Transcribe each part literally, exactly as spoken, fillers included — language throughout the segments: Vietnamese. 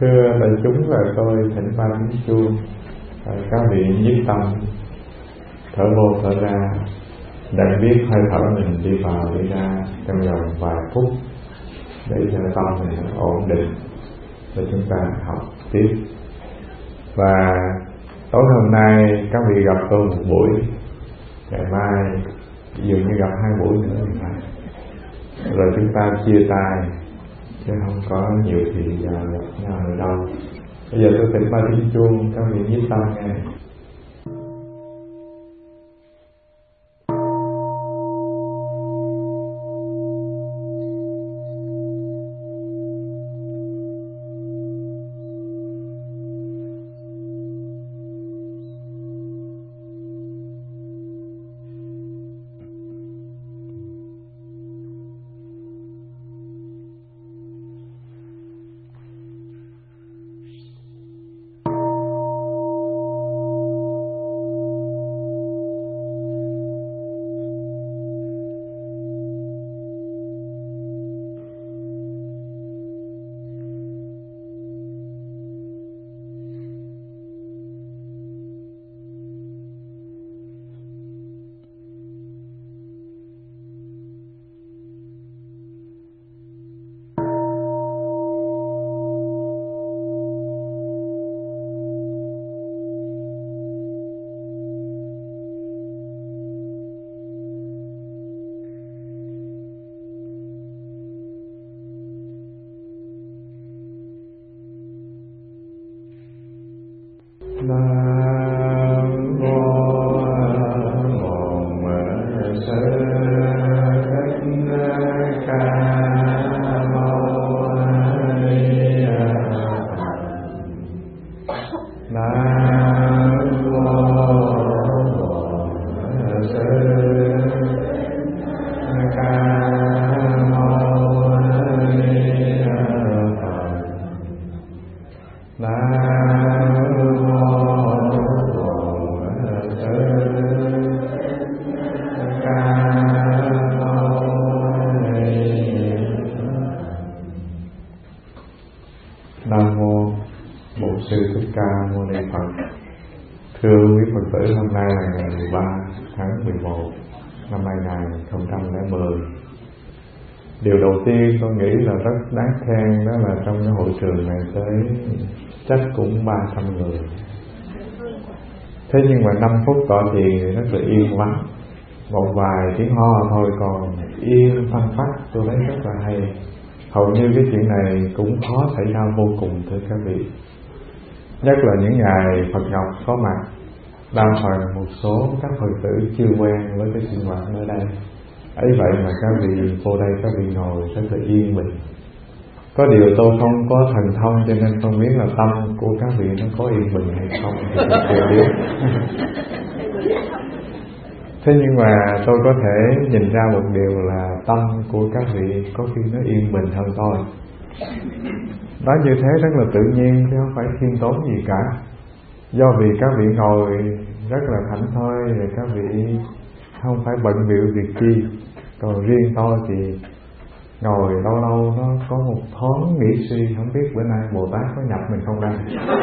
Thưa đại chúng, là tôi thỉnh ba tiếng chuông. Các vị nhiếp tâm, thở vô thở ra, để biết hơi thở mình đi vào đi ra trong vòng vài phút, để cho tâm này ổn định, để chúng ta học tiếp. Và tối hôm nay các vị gặp tôi một buổi, ngày mai dường như gặp hai buổi nữa thì phải. Rồi chúng ta chia tay, chứ không có nhiều thì giờ gặp nhau nữa đâu. Bây giờ tôi thỉnh ba tiếng chuông, các vị nhiếp tâm nghe. Hôm nay là ngày mười ba tháng mười một năm hai nghìn không trăm lẻ mười. Điều đầu tiên tôi nghĩ là rất đáng khen, đó là trong cái hội trường này tới chắc cũng ba trăm người. Thế nhưng mà năm phút tọa thiền thì rất là yên lắng, một vài tiếng ho thôi còn yên phăng phắc, tôi thấy rất là hay. Hầu như cái chuyện này cũng khó xảy ra vô cùng, thưa các vị. Nhất là những ngày Phật Ngọc có mặt, đa phần một số các Phật tử chưa quen với cái sinh hoạt ở đây. Ấy vậy mà các vị vô đây, các vị ngồi rất là yên bình. Có điều tôi không có thần thông cho nên không biết là tâm của các vị nó có yên bình hay không thì tôi chưa biết. Thế nhưng mà tôi có thể nhìn ra một điều là tâm của các vị có khi nó yên bình hơn tôi. Nói như thế rất là tự nhiên chứ không phải khiêm tốn gì cả. Do vì các vị ngồi rất là thảnh thơi, rồi các vị không phải bận bịu việc chi. Còn riêng tôi thì ngồi lâu lâu nó có một thoáng nghĩ suy, không biết bữa nay Bồ Tát có nhập mình không đây.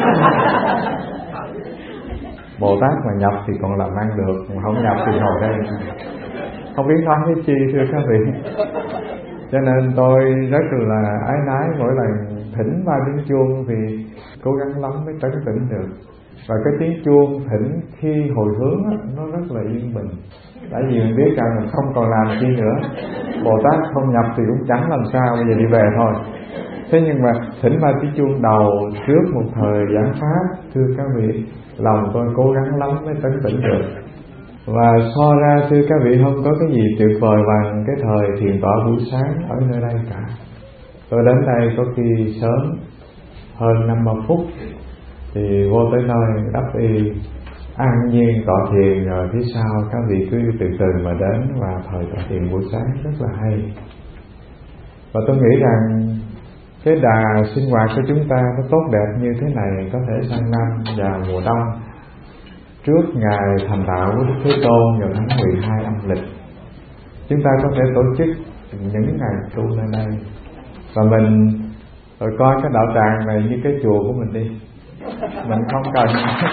Bồ Tát mà nhập thì còn làm ăn được, mà không nhập thì ngồi đây không biết nói cái chi, thưa các vị. Cho nên tôi rất là ái nái mỗi lần thỉnh ba tiếng chuông thì cố gắng lắm mới trấn tĩnh được. Và cái tiếng chuông thỉnh khi hồi hướng á, nó rất là yên bình. Tại vì mình biết rằng mình không còn làm chi nữa, Bồ Tát không nhập thì cũng chẳng làm sao, bây giờ đi về thôi. Thế nhưng mà thỉnh ba tiếng chuông đầu trước một thời giảng pháp, thưa các vị, lòng tôi cố gắng lắm mới trấn tĩnh được. Và so ra thưa các vị, không có cái gì tuyệt vời bằng cái thời thiền tọa buổi sáng ở nơi đây cả. Tôi đến đây có khi sớm hơn năm mươi phút thì vô tới nơi đắp y an nhiên tọa thiền, rồi phía sau các vị cứ từ từ mà đến, và thời tọa thiền buổi sáng rất là hay. Và tôi nghĩ rằng cái đà sinh hoạt của chúng ta nó tốt đẹp như thế này có thể sang năm vào mùa đông, trước ngày thành đạo của Đức Thế Tôn vào tháng mười hai âm lịch, chúng ta có thể tổ chức những ngày tu nơi đây. Và mình Rồi coi cái đạo tràng này như cái chùa của mình đi, mình không cần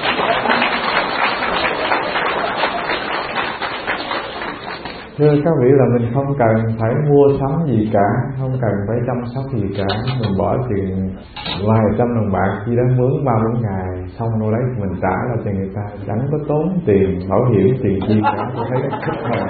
thưa các vị là mình không cần phải mua sắm gì cả, không cần phải chăm sóc gì cả. Mình bỏ tiền vài trăm đồng bạc chi đó mướn ba bốn ngày, xong đâu đấy mình trả lại cho người ta, chẳng có tốn tiền bảo hiểm tiền chi cả. Tôi thấy rất thích rồi.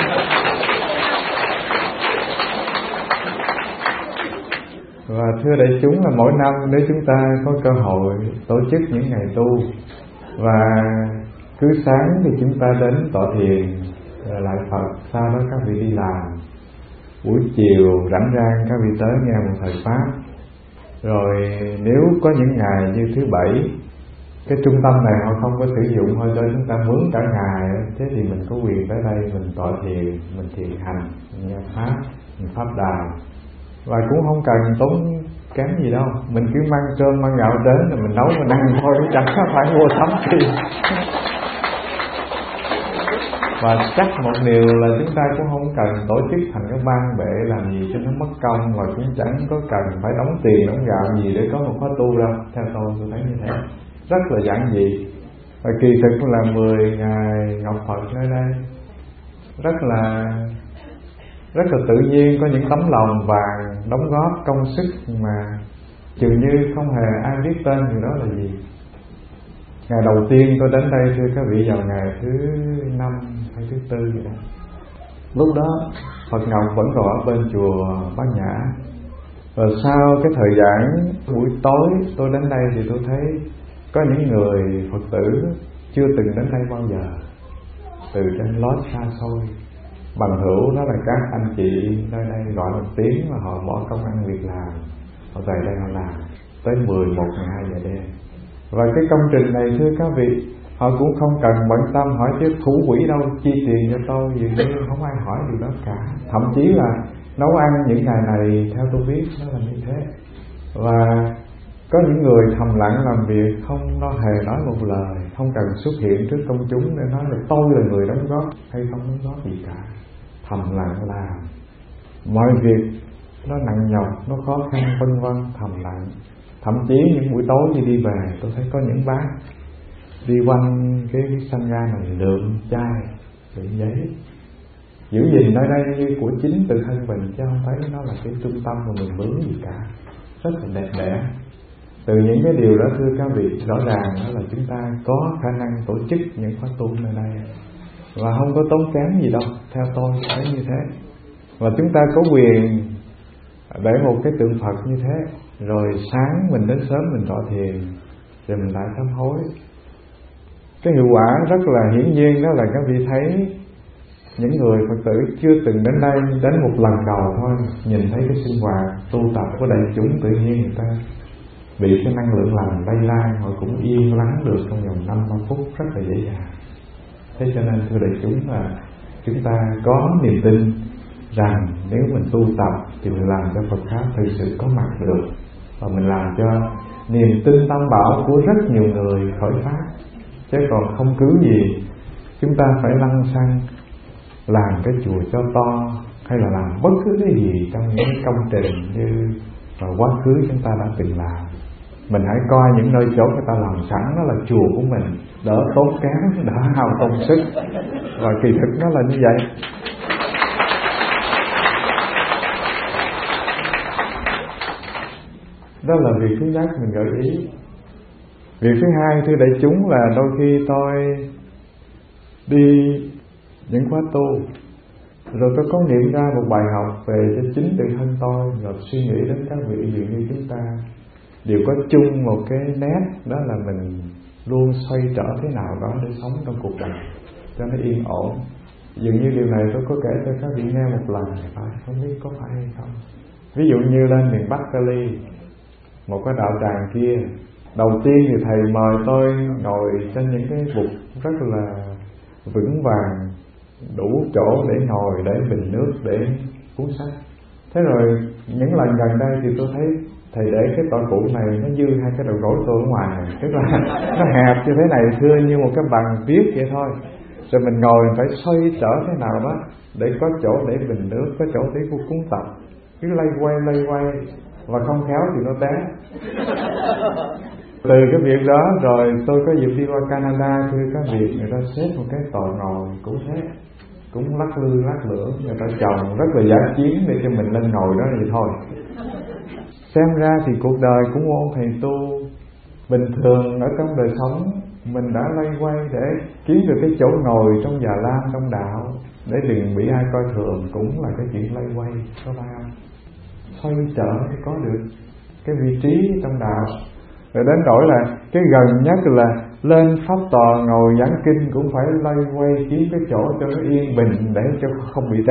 Và thưa đại chúng là mỗi năm nếu chúng ta có cơ hội tổ chức những ngày tu, và cứ sáng thì chúng ta đến tọa thiền rồi lại Phật, sau đó các vị đi làm, buổi chiều rảnh rang các vị tới nghe một thời pháp. Rồi nếu có những ngày như thứ bảy, cái trung tâm này họ không có sử dụng, họ cho chúng ta mướn cả ngày, thế thì mình có quyền tới đây mình tọa thiền, mình thiền hành, mình nghe pháp, mình pháp đàm, và cũng không cần tốn kém gì đâu. Mình cứ mang cơm mang gạo đến rồi mình nấu mình ăn thôi, chẳng phải mua sắm gì. Và chắc một điều là chúng ta cũng không cần tổ chức thành cái ban bệ làm gì cho nó mất công, và cũng chẳng có cần phải đóng tiền đóng gạo gì để có một khóa tu đâu. Theo tôi tôi thấy như thế rất là giản dị. Và kỳ thực là mười ngày Ngọc Phật nơi đây rất là rất là tự nhiên, có những tấm lòng vàng đóng góp công sức mà dường như không hề ai biết tên người đó là gì. Ngày đầu tiên tôi đến đây thưa các vị vào ngày thứ năm hay thứ tư vậy đó. Lúc đó Phật Ngọc vẫn còn ở bên chùa Bát Nhã. Rồi sau cái thời gian buổi tối tôi đến đây thì tôi thấy có những người Phật tử chưa từng đến đây bao giờ, từ trên lót xa xôi, bằng hữu đó là các anh chị nơi đây gọi một tiếng mà họ bỏ công ăn việc làm, họ về đây họ làm tới mười một, mười hai giờ đêm. Và cái công trình này thưa các vị, họ cũng không cần bận tâm hỏi chứ thủ quỹ đâu chi tiền cho tôi, dường như không ai hỏi điều đó cả. Thậm chí là nấu ăn những ngày này theo tôi biết nó là như thế. Và có những người thầm lặng làm việc, không nó hề nói một lời, không cần xuất hiện trước công chúng để nói là tôi là người đóng góp hay không đóng góp gì cả. Thầm lặng làm mọi việc, nó nặng nhọc, nó khó khăn vân vân, thầm lặng. Thậm chí những buổi tối khi đi về tôi thấy có những bác đi quanh cái sân ga này lượm chai, lượm giấy, giữ gìn nơi đây như của chính tự thân mình, chứ không thấy nó là cái trung tâm mà mình mướn gì cả. Rất là đẹp đẽ. Từ những cái điều đó thưa các vị, rõ ràng đó là chúng ta có khả năng tổ chức những khóa tu nơi đây và không có tốn kém gì đâu. Theo tôi thấy như thế. Và chúng ta có quyền để một cái tượng Phật như thế, rồi sáng mình đến sớm mình tọa thiền, rồi mình lại sám hối. Cái hiệu quả rất là hiển nhiên đó là các vị thấy những người Phật tử chưa từng đến đây, đến một lần đầu thôi, nhìn thấy cái sinh hoạt tu tập của đại chúng, tự nhiên người ta bị cái năng lượng lành lây lan, họ cũng yên lắng được trong vòng năm ba phút rất là dễ dàng. Thế cho nên thưa đại chúng là chúng ta có niềm tin rằng nếu mình tu tập thì mình làm cho Phật pháp thực sự có mặt được, và mình làm cho niềm tin tam bảo của rất nhiều người khởi phát. Chứ còn không cứ gì chúng ta phải lăng xăng làm cái chùa cho to, hay là làm bất cứ cái gì trong những công trình như và quá khứ chúng ta đã từng làm. Mình hãy coi những nơi chỗ người ta làm sẵn đó là chùa của mình, đỡ tốn kém, đỡ hao công sức. Và kỳ thực nó là như vậy. Đó là việc thứ nhất mình gợi ý. Việc thứ hai thưa đại chúng là đôi khi tôi đi những khóa tu, rồi tôi có nghiệm ra một bài học về cho chính tự thân tôi, rồi suy nghĩ đến các vị dường như chúng ta đều có chung một cái nét, đó là mình luôn xoay trở thế nào đó để sống trong cuộc đời cho nó yên ổn. Dường như điều này tôi có kể cho các vị nghe một lần thì phải, không biết có phải hay không. Ví dụ như lên miền Bắc Cali, một cái đạo tràng kia, đầu tiên thì thầy mời tôi ngồi trên những cái bục rất là vững vàng, đủ chỗ để ngồi, để bình nước, để cuốn sách. Thế rồi những lần gần đây thì tôi thấy thầy để cái tọa cụ này nó dư hai cái đầu gối tôi ở ngoài, tức là nó hẹp như thế này, thưa như một cái bàn viết vậy thôi. Rồi mình ngồi mình phải xoay trở thế nào đó để có chỗ để bình nước, có chỗ để cuốn tập, cứ lay quay lay quay. và không khéo thì nó té. Từ cái việc đó rồi tôi có dịp đi qua Canada, thưa các vị, người ta xếp một cái tòa ngồi cũng thế, cũng lắc lư lắc lửa, người ta trồng rất là giả chiến để cho mình lên ngồi đó thì thôi. Xem ra thì cuộc đời của một thầy tu bình thường ở trong đời sống mình đã loay quay để kiếm được cái chỗ ngồi trong già lam trong đạo, để đừng bị ai coi thường, cũng là cái chuyện loay quay, có phải không? Xoay trở để có được cái vị trí trong đạo. Rồi đến nỗi là cái gần nhất là lên pháp tòa ngồi giảng kinh cũng phải loay quay kiếm cái chỗ cho nó yên bình để cho không bị té.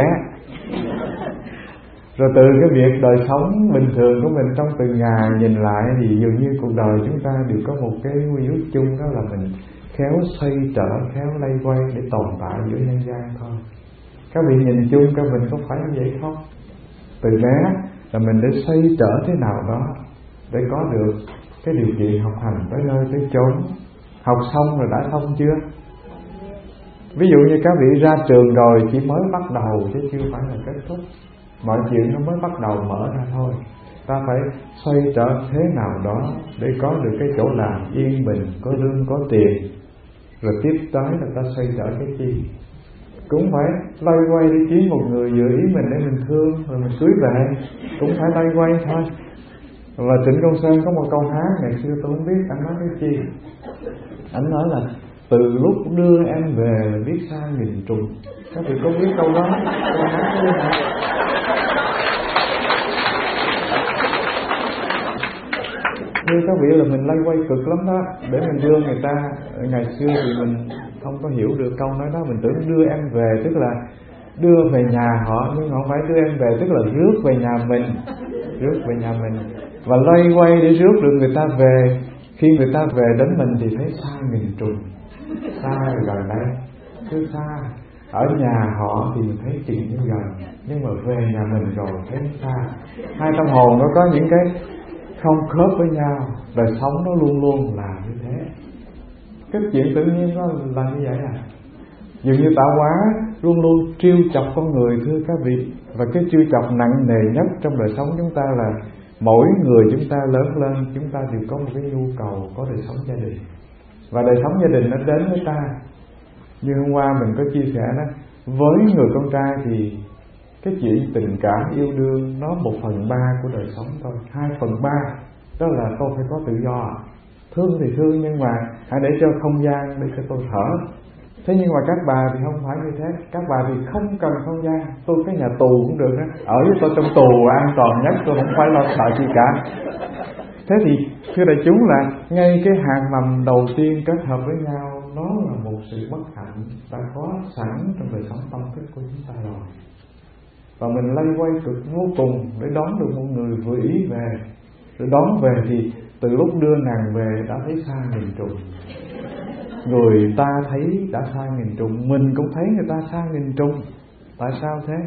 Rồi từ cái việc đời sống bình thường của mình trong từng ngày nhìn lại thì dường như cuộc đời chúng ta đều có một cái quy ước chung, đó là mình khéo xoay trở, khéo lay quay để tồn tại giữa nhân gian thôi. Các vị nhìn chung các mình có phải như vậy không? Từ bé là mình để xoay trở thế nào đó để có được cái điều kiện học hành tới nơi tới chốn. Học xong rồi đã xong chưa? Ví dụ như các vị ra trường rồi chỉ mới bắt đầu chứ chưa phải là kết thúc. Mọi chuyện nó mới bắt đầu mở ra thôi. Ta phải xoay trở thế nào đó để có được cái chỗ làm yên bình, có lương, có tiền. Rồi tiếp tới là ta xoay trở cái chi? Cũng phải loay quay để kiếm một người vừa ý mình để mình thương, rồi mình cưới về. Cũng phải loay quay thôi. Và Trịnh Công Sơn có một câu hát ngày xưa tôi không biết anh nói cái chi. Anh nói là từ lúc đưa em về là biết xa nghìn trùng. Các vị có biết câu đó? Câu hát đó hả? Thưa các vị là mình loay quay cực lắm đó, để mình đưa người ta. Ngày xưa thì mình không có hiểu được câu nói đó, mình tưởng đưa em về tức là đưa về nhà họ, nhưng không phải đưa em về tức là rước về nhà mình, rước về nhà mình. Và loay quay để rước được người ta về. Khi người ta về đến mình thì thấy xa nghìn trùng, xa rồi gần đây, cứ xa. Ở nhà họ thì mình thấy chuyện như gần, nhưng mà về nhà mình rồi thấy xa. Hai tâm hồn nó có những cái không khớp với nhau. Đời sống nó luôn luôn là như thế. Cái chuyện tự nhiên nó là như vậy à. Dường như tạo hóa luôn luôn trêu chọc con người, thưa các vị. Và cái trêu chọc nặng nề nhất trong đời sống chúng ta là mỗi người chúng ta lớn lên, chúng ta đều có một cái nhu cầu có đời sống gia đình. Và đời sống gia đình nó đến với ta. Như hôm qua mình có chia sẻ đó, với người con trai thì cái chuyện tình cảm yêu đương nó một phần ba của đời sống thôi. Hai phần ba đó là tôi phải có tự do. Thương thì thương, nhưng mà hãy để cho không gian để cho tôi thở. Thế nhưng mà các bà thì không phải như thế. Các bà thì không cần không gian. Tôi cái nhà tù cũng được đó. Ở với tôi trong tù an toàn nhất, tôi không phải lo sợ gì cả. Thế thì thưa đại chúng là ngay cái hạt mầm đầu tiên kết hợp với nhau, nó là một sự bất hạnh đã có sẵn trong đời sống tâm thức của chúng ta rồi. Và mình lay quay cực vô cùng để đón được một người vừa ý về. Rồi đón về thì từ lúc đưa nàng về đã thấy xa nghìn trùng. Người ta thấy đã xa nghìn trùng, mình cũng thấy người ta xa nghìn trùng. Tại sao thế?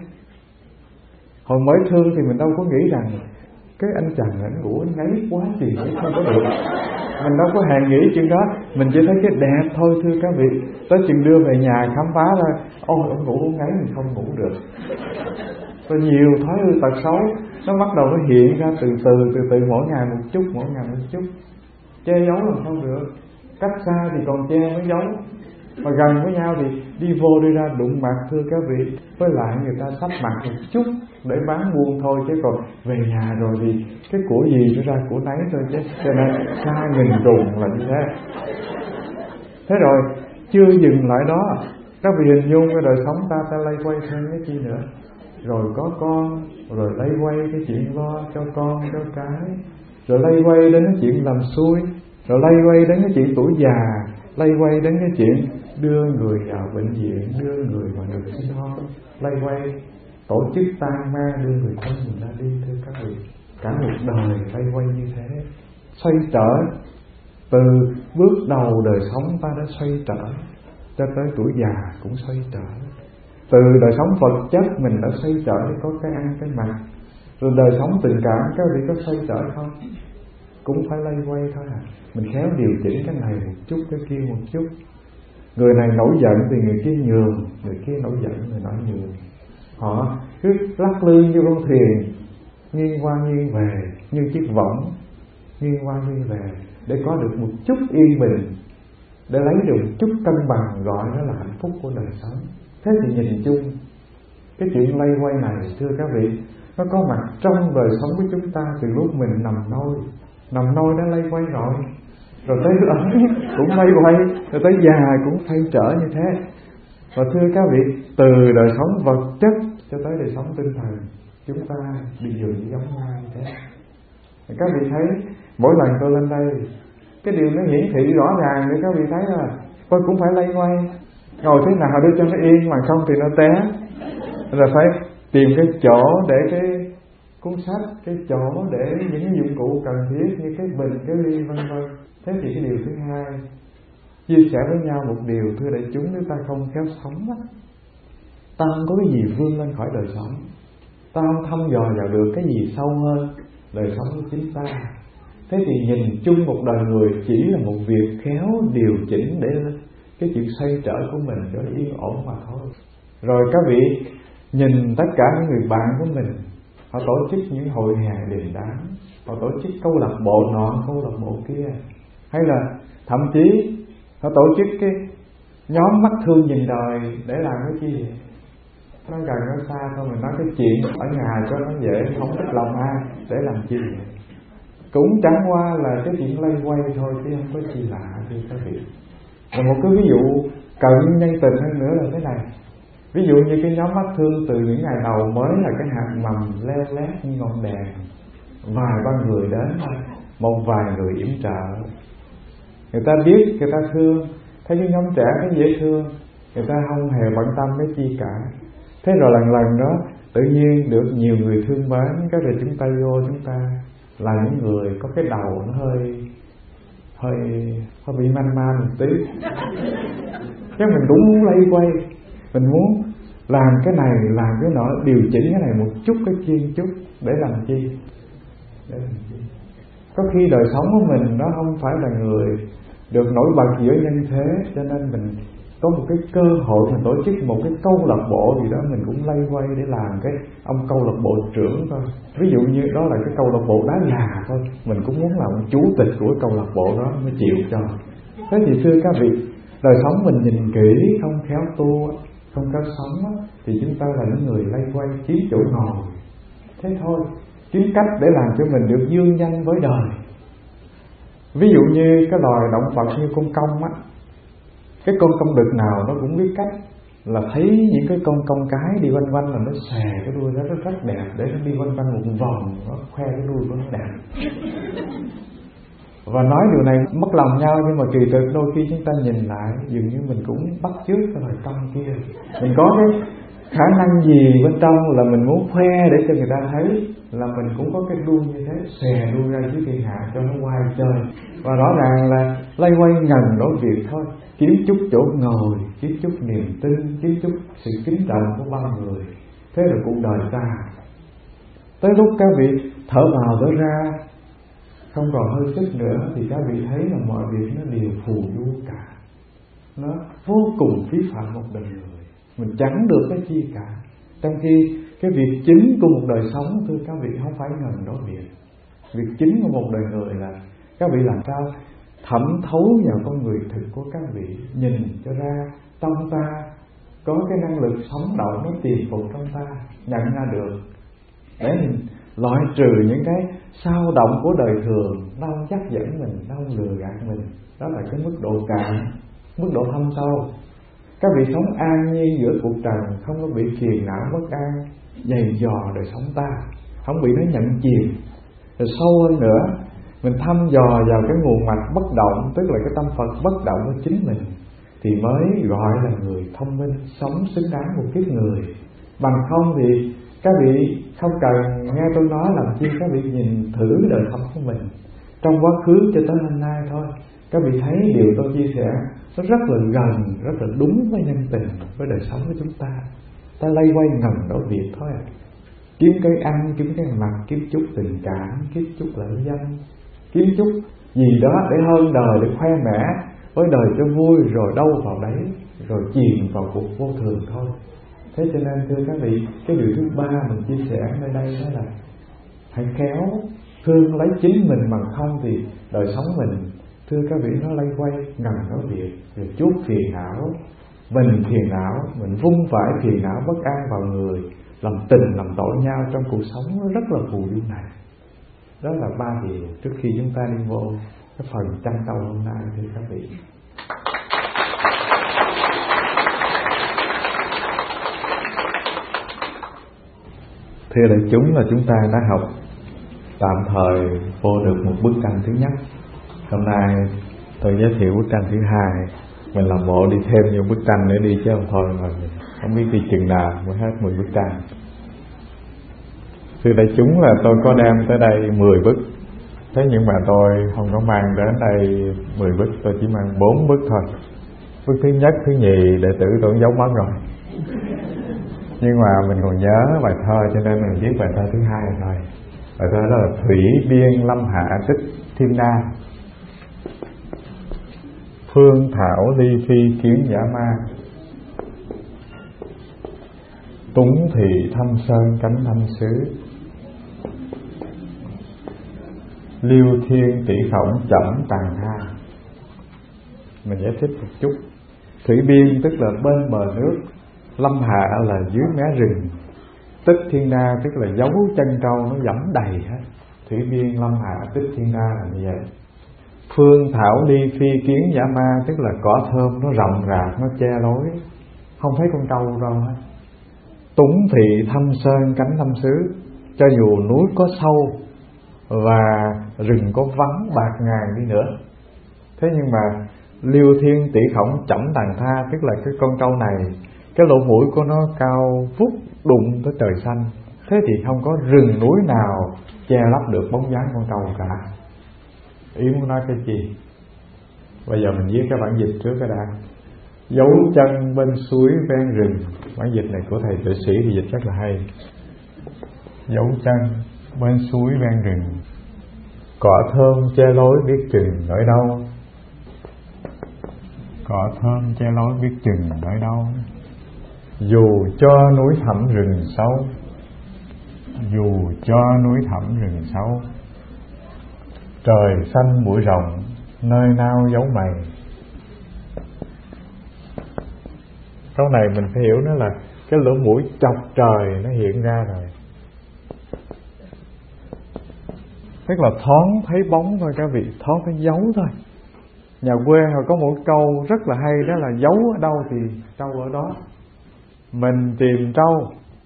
Hồi mới thương thì mình đâu có nghĩ rằng cái anh chàng ảnh ngủ ngáy quá gì cũng không có được. Mình đâu có hề nghĩ chuyện đó. Mình chỉ thấy cái đẹp thôi, thưa các vị. Tới chừng đưa về nhà khám phá ra, ôi ông ngủ uống ngáy mình không ngủ được. Rồi nhiều thói hư tật xấu nó bắt đầu nó hiện ra từ từ từ từ mỗi ngày một chút, mỗi ngày một chút. Che giấu làm không được. Cách xa thì còn che mới giấu, mà gần với nhau thì đi vô đi ra đụng mặt, thưa các vị. Với lại người ta sắp mặt một chút để bán buôn thôi, chứ còn về nhà rồi thì cái của gì nó ra của nấy thôi chứ. Cho nên xa nghìn trùng là như thế. Thế rồi chưa dừng lại đó, các vị hình dung cái đời sống ta ta lay quay thêm cái chi nữa. Rồi có con, rồi lay quay cái chuyện lo cho con cho cái, rồi lay quay đến cái chuyện làm xuôi, rồi lay quay đến cái chuyện tuổi già, lay quay đến cái chuyện đưa người vào bệnh viện, đưa người vào được sinh ho, lay quay tổ chức tang ma, đưa người thân mình ra đi, thưa các vị. Cả một đời lay quay như thế. Xoay trở từ bước đầu đời sống ta đã xoay trở, cho tới tuổi già cũng xoay trở. Từ đời sống vật chất mình đã xoay trở để có cái ăn cái mặc. Rồi đời sống tình cảm các vị có xoay trở không? Cũng phải lay quay thôi à. Mình khéo điều chỉnh cái này một chút, cái kia một chút. Người này nổi giận thì người kia nhường, người kia nổi giận người nọ nhường. Họ cứ lắc lư như con thuyền, nghiêng qua nghiêng về như chiếc võng, nghiêng qua nghiêng về để có được một chút yên bình, để lấy được một chút cân bằng, gọi đó là hạnh phúc của đời sống. Thế thì nhìn chung cái chuyện lay quay này, thưa các vị, nó có mặt trong đời sống của chúng ta từ lúc mình nằm nôi. Nằm nôi đã lay quay rồi, rồi tới lớn cũng lay quay, rồi tới già cũng thay trở như thế. Và thưa các vị, từ đời sống vật chất cho tới đời sống tinh thần, chúng ta đi dường như giống nhau như thế. Và các vị thấy mỗi lần tôi lên đây, cái điều nó hiển thị rõ ràng để các vị thấy là tôi cũng phải lay quay, ngồi thế nào để cho nó yên, mà không thì nó té. Là phải tìm cái chỗ để cái cuốn sách, cái chỗ để những cái dụng cụ cần thiết như cái bình, cái ly, vân vân. Thế thì cái điều thứ hai, chia sẻ với nhau một điều, thưa đại chúng, nếu ta không khéo sống á, ta không có cái gì vươn lên khỏi đời sống, ta không thăm dò vào được cái gì sâu hơn đời sống của chính ta. Thế thì nhìn chung một đời người chỉ là một việc khéo điều chỉnh để cái chuyện xoay trở của mình cho nó yên ổn mà thôi. Rồi các vị nhìn tất cả những người bạn của mình, họ tổ chức những hội hè đình đám, họ tổ chức câu lạc bộ nọ, câu lạc bộ kia, hay là thậm chí họ tổ chức cái nhóm mắt thương nhìn đời để làm cái gì? Nó gần nó xa thôi, mình nói cái chuyện ở nhà cho nó dễ, không thích lòng ai để làm chi vậy? Cũng chẳng qua là cái chuyện lay quay thôi chứ không có gì lạ thưa các vị. Và một cái ví dụ cận nhân tình hơn nữa là thế này. Ví dụ như cái nhóm mắt thương từ những ngày đầu mới là cái hạt mầm leo lét như ngọn đèn, vài ba người đến, một vài người yểm trợ, người ta biết, người ta thương, thấy cái nhóm trẻ thấy dễ thương, người ta không hề bận tâm cái chi cả. Thế rồi lần lần đó tự nhiên được nhiều người thương mến, cái về chúng ta vô, chúng ta là những người có cái đầu nó hơi hơi hơi bị man man một tí, cái mình cũng muốn lay quay, mình muốn làm cái này, làm cái nọ, điều chỉnh cái này một chút, cái kia một chút, để làm chi? Để làm chi? Có khi đời sống của mình nó không phải là người được nổi bật giữa nhân thế, cho nên mình có một cái cơ hội mình tổ chức một cái câu lạc bộ gì đó, mình cũng lay quay để làm cái ông câu lạc bộ trưởng thôi. Ví dụ như đó là cái câu lạc bộ đá gà thôi, mình cũng muốn làm chủ tịch của cái câu lạc bộ đó mới chịu cho. Thế thì thưa các vị, đời sống mình nhìn kỹ, không khéo tu, không khéo sống thì chúng ta là những người lay quay kiếm chỗ ngồi. Thế thôi, kiếm cách để làm cho mình được dương danh với đời. Ví dụ như cái loài động vật như con công á, cái con công đực nào nó cũng biết cách là thấy những cái con công cái đi quanh quanh là nó xòe cái đuôi nó rất rất đẹp, để nó đi quanh quanh một vòng, nó khoe cái đuôi của nó đẹp. Và nói điều này mất lòng nhau, nhưng mà kỳ thực đôi khi chúng ta nhìn lại dường như mình cũng bắt chước cái loài công kia. Mình có cái khả năng gì bên trong là mình muốn khoe để cho người ta thấy là mình cũng có cái đuôi như thế, xòe đuôi ra dưới thiên hạ cho nó quay chơi. Và rõ ràng là lay quay ngần đổi việc thôi, kiếm chút chỗ ngồi, kiếm chút niềm tin, kiếm chút sự kính trọng của bao người. Thế là cuộc đời ta tới lúc các vị thở vào thở ra không còn hơi sức nữa thì các vị thấy là mọi việc nó đều phù du cả, nó vô cùng phí phạm một đời người, mình chẳng được cái chi cả. Trong khi cái việc chính của một đời sống, thưa các vị, không phải ngần đó việc. Việc chính của một đời người là các vị làm sao thẩm thấu vào con người thực của các vị, nhìn cho ra tâm ta có cái năng lực sống động, nó tiềm phục trong ta, nhận ra được, để mình loại trừ những cái sao động của đời thường, nó không dắt dẫn mình, nó không lừa gạt mình. Đó là cái mức độ cạn, mức độ thâm sâu. Các vị sống an nhiên giữa cuộc trần, không có bị phiền não bất an dày dò đời sống ta, không bị nó nhận chìm. Rồi sâu hơn nữa, mình thăm dò vào cái nguồn mạch bất động, tức là cái tâm Phật bất động của chính mình, thì mới gọi là người thông minh, sống xứng đáng một kiếp người. Bằng không thì các vị không cần nghe tôi nói làm chi, các vị nhìn thử đời sống của mình trong quá khứ cho tới hôm nay thôi. Các vị thấy điều tôi chia sẻ nó rất là gần, rất là đúng với nhân tình, với đời sống của chúng ta. Ta lay quay ngần đổi việc thôi à. Kiếm cái ăn, kiếm cái mặc, kiếm chút tình cảm, kiếm chút lợi danh, kiếm chút gì đó để hơn đời, để khoe mẽ với đời cho vui, rồi đâu vào đấy, rồi chìm vào cuộc vô thường thôi. Thế cho nên thưa các vị, cái điều thứ ba mình chia sẻ nơi đây đó là hãy khéo thương lấy chính mình, bằng không thì đời sống mình, thưa các vị, nó lây quay ngần nói việc, rồi chuốc phiền não, mình phiền não, mình vung vãi phiền não bất an vào người, làm tình làm tội nhau trong cuộc sống, nó rất là phù du này. Đó là ba điều trước khi chúng ta đi vô cái phần chăn trâu hôm nay, thưa các vị. Thưa đại chúng, là chúng ta đã học tạm thời vô được một bức tranh thứ nhất. Hôm nay tôi giới thiệu bức tranh thứ hai. Mình làm bộ đi thêm nhiều bức tranh nữa đi chứ không thôi mà không biết đi chừng nào mới hết mười bức tranh. Thưa đại chúng, là tôi có đem tới đây mười bức, thế nhưng mà tôi không có mang đến đây mười bức, tôi chỉ mang bốn bức thôi. Bức thứ nhất, thứ nhì đệ tử tôi giấu mất rồi, nhưng mà mình còn nhớ bài thơ cho nên mình viết bài thơ thứ hai thôi. Bài thơ đó là Thủy biên lâm hạ tích thiên nam, phương thảo ly phi kiến giả ma, túng thị thâm sơn cánh thâm xứ, liêu thiên tỷ khổng chẩm tàn tha. Mình giải thích một chút. Thủy biên tức là bên bờ nước, lâm hạ là dưới mé rừng, tích thiên na tức là dấu chân trâu nó dẫm đầy hết. Thủy biên lâm hạ tích thiên na là như vậy. Phương thảo ly phi kiến giả ma tức là cỏ thơm nó rộng rạp, nó che lối, không thấy con trâu đâu hết. Túng thị thâm sơn cánh thâm xứ, cho dù núi có sâu và rừng có vắng bạc ngàn đi nữa, thế nhưng mà liêu thiên tỷ khổng chẩm tàn tha tức là cái con trâu này, cái lỗ mũi của nó cao vút đụng tới trời xanh, thế thì không có rừng núi nào che lấp được bóng dáng con trâu cả. Ý muốn nói cái gì? Bây giờ mình viết cái bản dịch trước cái đã. Dấu chân bên suối ven rừng. Bản dịch này của thầy tuệ sĩ thì dịch rất là hay. Dấu chân bên suối ven rừng, cỏ thơm che lối biết chừng ở đâu. Cỏ thơm che lối biết chừng ở đâu. Dù cho núi thẳm rừng sâu, dù cho núi thẳm rừng sâu, trời xanh bụi rộng, nơi nào giấu mày. Câu này mình phải hiểu nó là cái lỗ mũi chọc trời nó hiện ra rồi, tức là thoáng thấy bóng thôi các vị, thoáng thấy dấu thôi. Nhà quê họ có một câu rất là hay, đó là dấu ở đâu thì trâu ở đó. Mình tìm trâu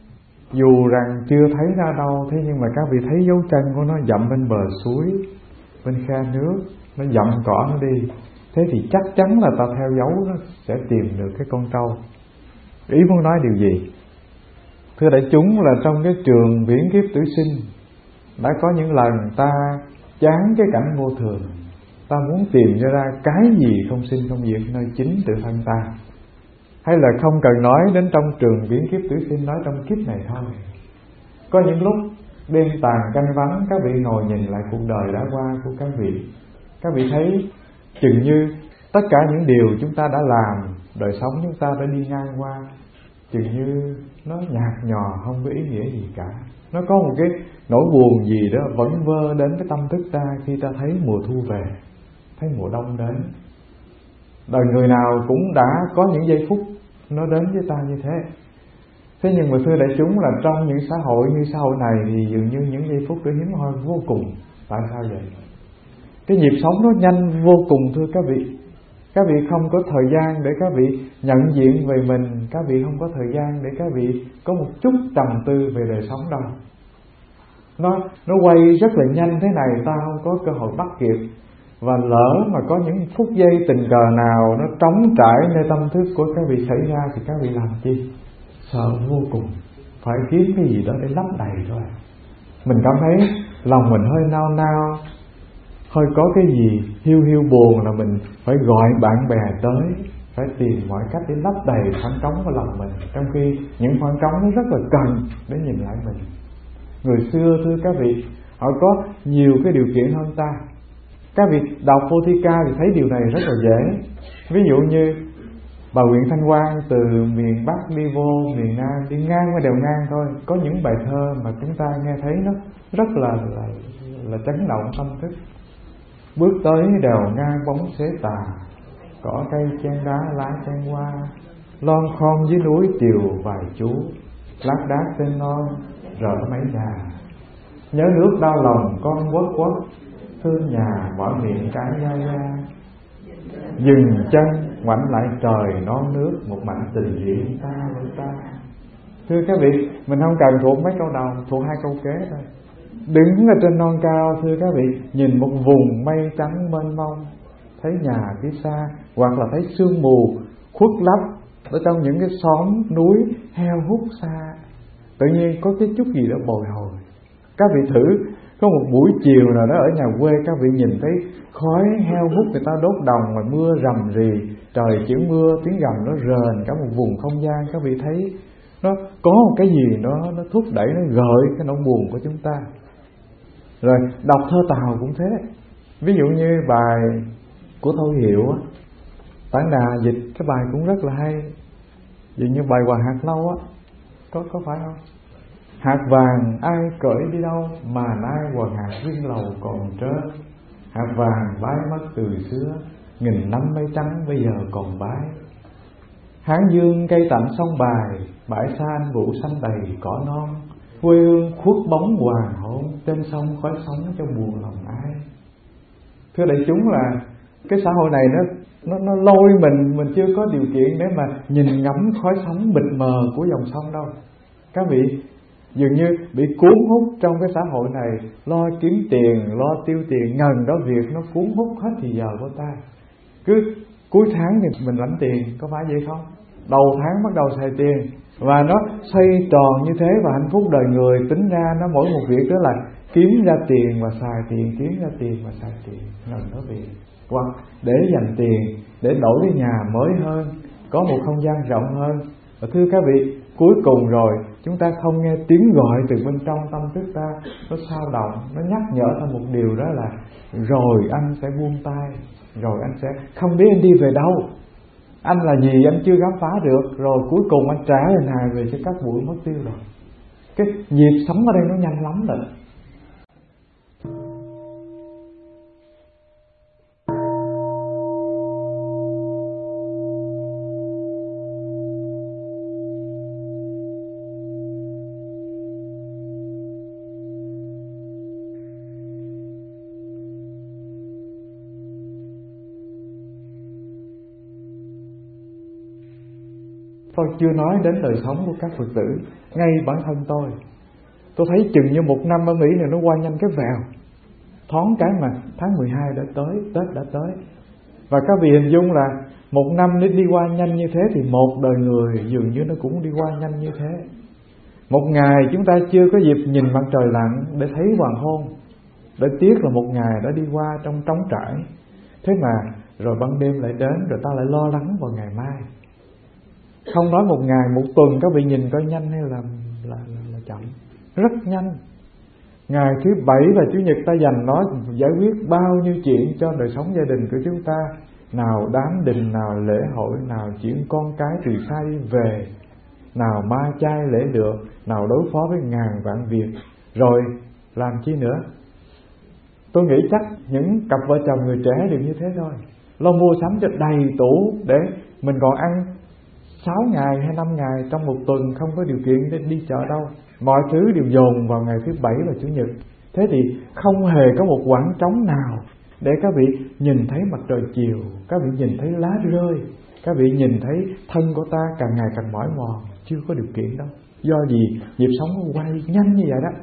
dù rằng chưa thấy ra đâu, thế nhưng mà các vị thấy dấu chân của nó dậm bên bờ suối, bên khe nước, nó dậm cỏ nó đi, thế thì chắc chắn là ta theo dấu nó sẽ tìm được cái con trâu. Ý muốn nói điều gì? Thưa đại chúng, là trong cái trường viễn kiếp tử sinh, đã có những lần ta chán cái cảnh vô thường, ta muốn tìm cho ra cái gì không sinh không diệt nơi chính tự thân ta. Hay là không cần nói đến trong trường viễn kiếp tử sinh, nói trong kiếp này thôi. Có những lúc đêm tàn canh vắng, các vị ngồi nhìn lại cuộc đời đã qua của các vị, các vị thấy chừng như tất cả những điều chúng ta đã làm, đời sống chúng ta đã đi ngang qua, chừng như nó nhạt nhòa, không có ý nghĩa gì cả. Nó có một cái nỗi buồn gì đó vẫn vơ đến cái tâm thức ta khi ta thấy mùa thu về, thấy mùa đông đến. Đời người nào cũng đã có những giây phút nó đến với ta như thế. Thế nhưng mà thưa đại chúng, là trong những xã hội như xã hội này thì dường như những giây phút đó hiếm hoi vô cùng. Tại sao vậy? Cái nhịp sống nó nhanh vô cùng thưa các vị. Các vị không có thời gian để các vị nhận diện về mình, các vị không có thời gian để các vị có một chút trầm tư về đời sống đâu. Nó, nó quay rất là nhanh thế này, ta không có cơ hội bắt kịp. Và lỡ mà có những phút giây tình cờ nào nó trống trải nơi tâm thức của các vị xảy ra thì các vị làm chi? Sợ vô cùng, phải kiếm cái gì đó để lấp đầy thôi. Mình cảm thấy lòng mình hơi nao nao, hơi có cái gì hiu hiu buồn là mình phải gọi bạn bè tới, phải tìm mọi cách để lấp đầy khoảng trống của lòng mình, trong khi những khoảng trống nó rất là cần để nhìn lại mình. Người xưa thưa các vị, họ có nhiều cái điều kiện hơn ta. Các vị đọc Vô Thi Ca thì thấy điều này rất là dễ. Ví dụ như Bà huyện Thanh Quan từ miền Bắc đi vô miền Nam, đi ngang qua đèo ngang thôi, có những bài thơ mà chúng ta nghe thấy nó rất là là, là chấn động tâm thức. Bước tới đèo ngang bóng xế tà, cỏ cây chen đá lá chen hoa, lon khom dưới núi tiều vài chú, lác đác trên non rỡ mấy nhà. Nhớ nước đau lòng con quất quất, thương nhà mở miệng cái da da. Dừng chân ngoảnh lại trời non nước, một mảnh tình duyên ta với ta. Thưa các vị, mình không cần thuộc mấy câu đầu, thuộc hai câu kế thôi. Đứng ở trên non cao, thưa các vị, nhìn một vùng mây trắng mênh mông, thấy nhà phía xa, hoặc là thấy sương mù khuất lấp ở trong những cái xóm núi heo hút xa. Tự nhiên có cái chút gì đó bồi hồi. Các vị thử, có một buổi chiều nào đó ở nhà quê, các vị nhìn thấy khói heo hút người ta đốt đồng, mà mưa rầm rì, trời chỉ mưa, tiếng gầm nó rền cả một vùng không gian. Các vị thấy nó có một cái gì đó nó thúc đẩy, nó gợi cái nỗi buồn của chúng ta. Rồi đọc thơ Tàu cũng thế. Ví dụ như bài của Thôi Hiệu á, Tản Đà dịch cái bài cũng rất là hay. Dường như bài Hoàng Hạt Lâu á, có có phải không? Hạt vàng ai cởi đi đâu, mà nay Hoàng hạt viên lầu còn trơn. Hạt vàng bái mất từ xưa, nghìn năm mây trắng bây giờ còn bái. Hán dương cây tạnh sông bài, bãi xa anh vũ xanh đầy cỏ non. Quê hương khuất bóng hoàng hôn, trên sông khói sóng cho buồn lòng ai. Thưa đại chúng, là cái xã hội này nó nó nó lôi mình mình chưa có điều kiện để mà nhìn ngắm khói sóng mịt mờ của dòng sông đâu. Các vị dường như bị cuốn hút trong cái xã hội này, lo kiếm tiền, lo tiêu tiền, ngần đó việc nó cuốn hút hết thì giờ của ta. Cứ cuối tháng thì mình lãnh tiền, có phải vậy không? Đầu tháng bắt đầu xài tiền, và nó xoay tròn như thế. Và hạnh phúc đời người tính ra nó mỗi một việc đó là kiếm ra tiền và xài tiền, kiếm ra tiền và xài tiền, ngần đó việc. Hoặc để dành tiền để đổi cái nhà mới hơn, có một không gian rộng hơn. Và thưa các vị, cuối cùng rồi chúng ta không nghe tiếng gọi từ bên trong tâm thức ta, nó xao động, nó nhắc nhở ta một điều, đó là rồi anh sẽ buông tay, rồi anh sẽ không biết anh đi về đâu, anh là gì anh chưa khám phá được, rồi cuối cùng anh trả hình hài về cho các bụi mất tiêu rồi. Cái nhịp sống ở đây nó nhanh lắm rồi. Tôi chưa nói đến đời sống của các Phật tử, ngay bản thân tôi Tôi thấy chừng như một năm ở Mỹ này nó qua nhanh cái vèo, thoáng cái mà tháng mười hai đã tới, Tết đã tới. Và các vị hình dung là một năm nếu đi qua nhanh như thế, thì một đời người dường như nó cũng đi qua nhanh như thế. Một ngày chúng ta chưa có dịp nhìn mặt trời lặn để thấy hoàng hôn, để tiếc là một ngày đã đi qua trong trống trải. Thế mà rồi ban đêm lại đến, rồi ta lại lo lắng vào ngày mai. Không nói một ngày, một tuần các vị nhìn coi nhanh hay là, là, là, là chậm. Rất nhanh. Ngày thứ bảy và chủ nhật ta dành nó giải quyết bao nhiêu chuyện cho đời sống gia đình của chúng ta. Nào đám đình, nào lễ hội, nào chuyện con cái từ xa đi về, nào ma chay lễ được, nào đối phó với ngàn vạn việc. Rồi làm chi nữa? Tôi nghĩ chắc những cặp vợ chồng người trẻ đều như thế thôi. Lo mua sắm cho đầy tủ để mình còn ăn sáu ngày hay năm ngày trong một tuần, không có điều kiện để đi chợ đâu. Mọi thứ đều dồn vào ngày thứ bảy và chủ nhật. Thế thì không hề có một khoảng trống nào để các vị nhìn thấy mặt trời chiều, các vị nhìn thấy lá rơi, các vị nhìn thấy thân của ta càng ngày càng mỏi mòn. Chưa có điều kiện đâu. Do gì? Nhịp sống nó quay nhanh như vậy đó.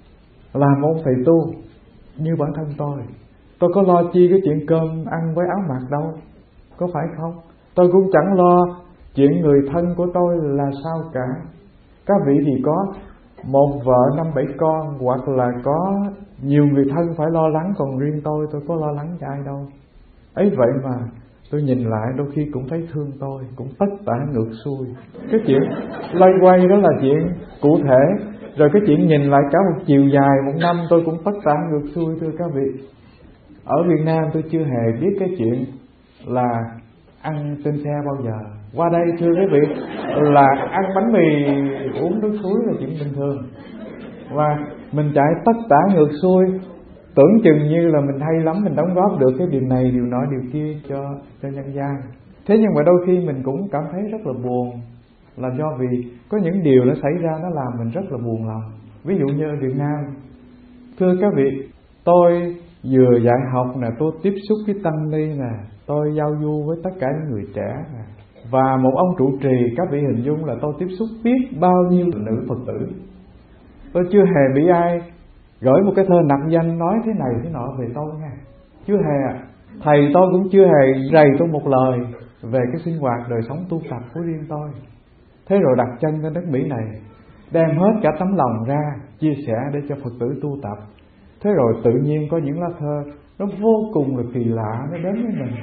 Làm ông thầy tu như bản thân tôi, tôi có lo chi cái chuyện cơm ăn với áo mặc đâu, có phải không? Tôi cũng chẳng lo chuyện người thân của tôi là sao cả. Các vị thì có một vợ năm bảy con, hoặc là có nhiều người thân phải lo lắng, còn riêng tôi, tôi có lo lắng cho ai đâu. Ấy vậy mà tôi nhìn lại đôi khi cũng thấy thương tôi, cũng tất tả ngược xuôi. Cái chuyện loay quay đó là chuyện cụ thể, rồi cái chuyện nhìn lại cả một chiều dài một năm tôi cũng tất tả ngược xuôi. Thưa các vị, ở Việt Nam tôi chưa hề biết cái chuyện là ăn trên xe bao giờ. Qua đây thưa quý vị là ăn bánh mì uống nước suối là chuyện bình thường. Và mình chạy tất tả ngược xuôi, tưởng chừng như là mình hay lắm, mình đóng góp được cái điều này, điều nọ, điều kia cho cho nhân gian. Thế nhưng mà đôi khi mình cũng cảm thấy rất là buồn, là do vì có những điều nó xảy ra nó làm mình rất là buồn lòng. Ví dụ như ở Việt Nam, thưa các vị, tôi vừa dạy học nè, tôi tiếp xúc với tăng ni nè, tôi giao du với tất cả những người trẻ nè, và một ông trụ trì, các vị hình dung là tôi tiếp xúc biết bao nhiêu nữ Phật tử. Tôi chưa hề bị ai gửi một cái thơ nặng danh nói thế này thế nọ về tôi nha, chưa hề. Thầy tôi cũng chưa hề rầy tôi một lời về cái sinh hoạt đời sống tu tập của riêng tôi. Thế rồi đặt chân lên đất Mỹ này, đem hết cả tấm lòng ra chia sẻ để cho Phật tử tu tập. Thế rồi tự nhiên có những lá thơ nó vô cùng là kỳ lạ nó đến với mình,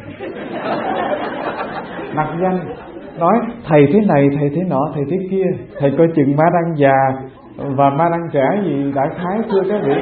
nặng danh nói thầy thế này, thầy thế nọ, thầy thế kia, thầy coi chừng ma đăng già và ma đăng trẻ gì đại khái. Thưa các vị,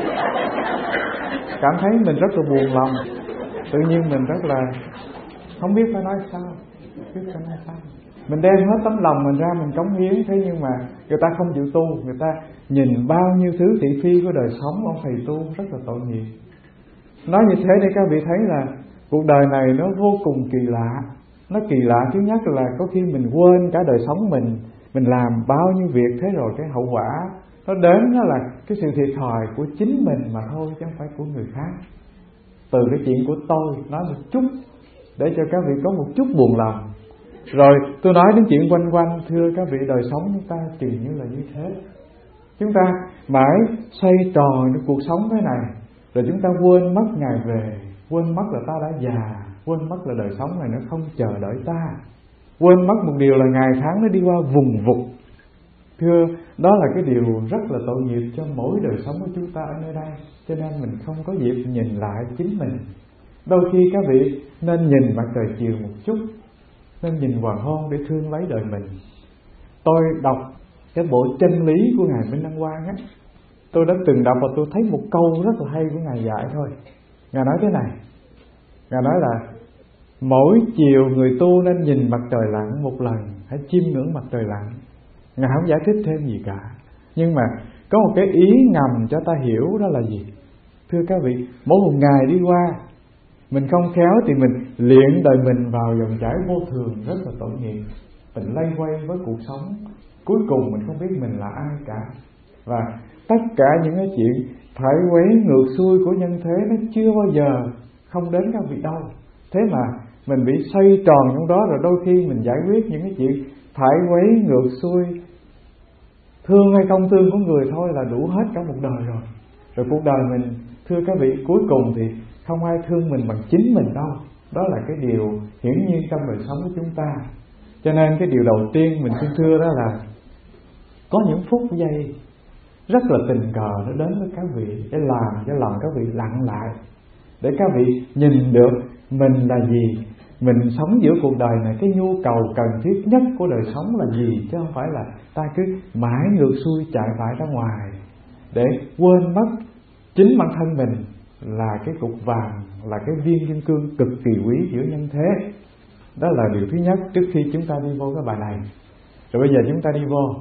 cảm thấy mình rất là buồn lòng. Tự nhiên mình rất là không biết phải nói sao, không biết phải nói sao. Mình đem hết tấm lòng mình ra, mình cống hiến, thế nhưng mà người ta không chịu tu. Người ta nhìn bao nhiêu thứ thị phi của đời sống, ông thầy tu rất là tội nghiệp. Nói như thế để các vị thấy là cuộc đời này nó vô cùng kỳ lạ. Nó kỳ lạ thứ nhất là có khi mình quên cả đời sống mình, mình làm bao nhiêu việc, thế rồi cái hậu quả nó đến đó là cái sự thiệt thòi của chính mình mà thôi, chứ không phải của người khác. Từ cái chuyện của tôi nói một chút để cho các vị có một chút buồn lòng. Rồi tôi nói đến chuyện quanh quanh, thưa các vị, đời sống chúng ta chừng như là như thế. Chúng ta mãi xoay tròn cái cuộc sống thế này, rồi chúng ta quên mất ngày về, quên mất là ta đã già, quên mất là đời sống này nó không chờ đợi ta, quên mất một điều là ngày tháng nó đi qua vùng vụt. Thưa, đó là cái điều rất là tội nghiệp cho mỗi đời sống của chúng ta ở nơi đây. Cho nên mình không có dịp nhìn lại chính mình. Đôi khi các vị nên nhìn mặt trời chiều một chút, nên nhìn hoàng hôn để thương lấy đời mình. Tôi đọc cái bộ chân lý của Ngài Minh Đăng Quang á, tôi đã từng đọc và tôi thấy một câu rất là hay của Ngài dạy thôi. Ngài nói thế này, Ngài nói là mỗi chiều người tu nên nhìn mặt trời lặn một lần, hãy chiêm ngưỡng mặt trời lặn. Ngài không giải thích thêm gì cả, nhưng mà có một cái ý ngầm cho ta hiểu, đó là gì? Thưa các vị, mỗi một ngày đi qua, mình không khéo thì mình luyện đời mình vào dòng chảy vô thường rất là tội nghiệp. Mình lay quay với cuộc sống, cuối cùng mình không biết mình là ai cả. Và tất cả những cái chuyện phải quấy ngược xuôi của nhân thế nó chưa bao giờ không đến các vị đâu. Thế mà mình bị xoay tròn trong đó, rồi đôi khi mình giải quyết những cái chuyện phải quấy ngược xuôi, thương hay không thương của người thôi là đủ hết cả một đời rồi. Rồi cuộc đời mình, thưa các vị, cuối cùng thì không ai thương mình bằng chính mình đâu. Đó là cái điều hiển nhiên trong đời sống của chúng ta. Cho nên cái điều đầu tiên mình xin thưa đó là có những phút giây rất là tình cờ nó đến với các vị, để làm cho lòng các vị lặng lại, để các vị nhìn được mình là gì, mình sống giữa cuộc đời này, cái nhu cầu cần thiết nhất của đời sống là gì, chứ không phải là ta cứ mãi ngược xuôi chạy lại ra ngoài để quên mất chính bản thân mình là cái cục vàng, là cái viên kim cương cực kỳ quý giữa nhân thế. Đó là điều thứ nhất trước khi chúng ta đi vô cái bài này. Rồi bây giờ chúng ta đi vô.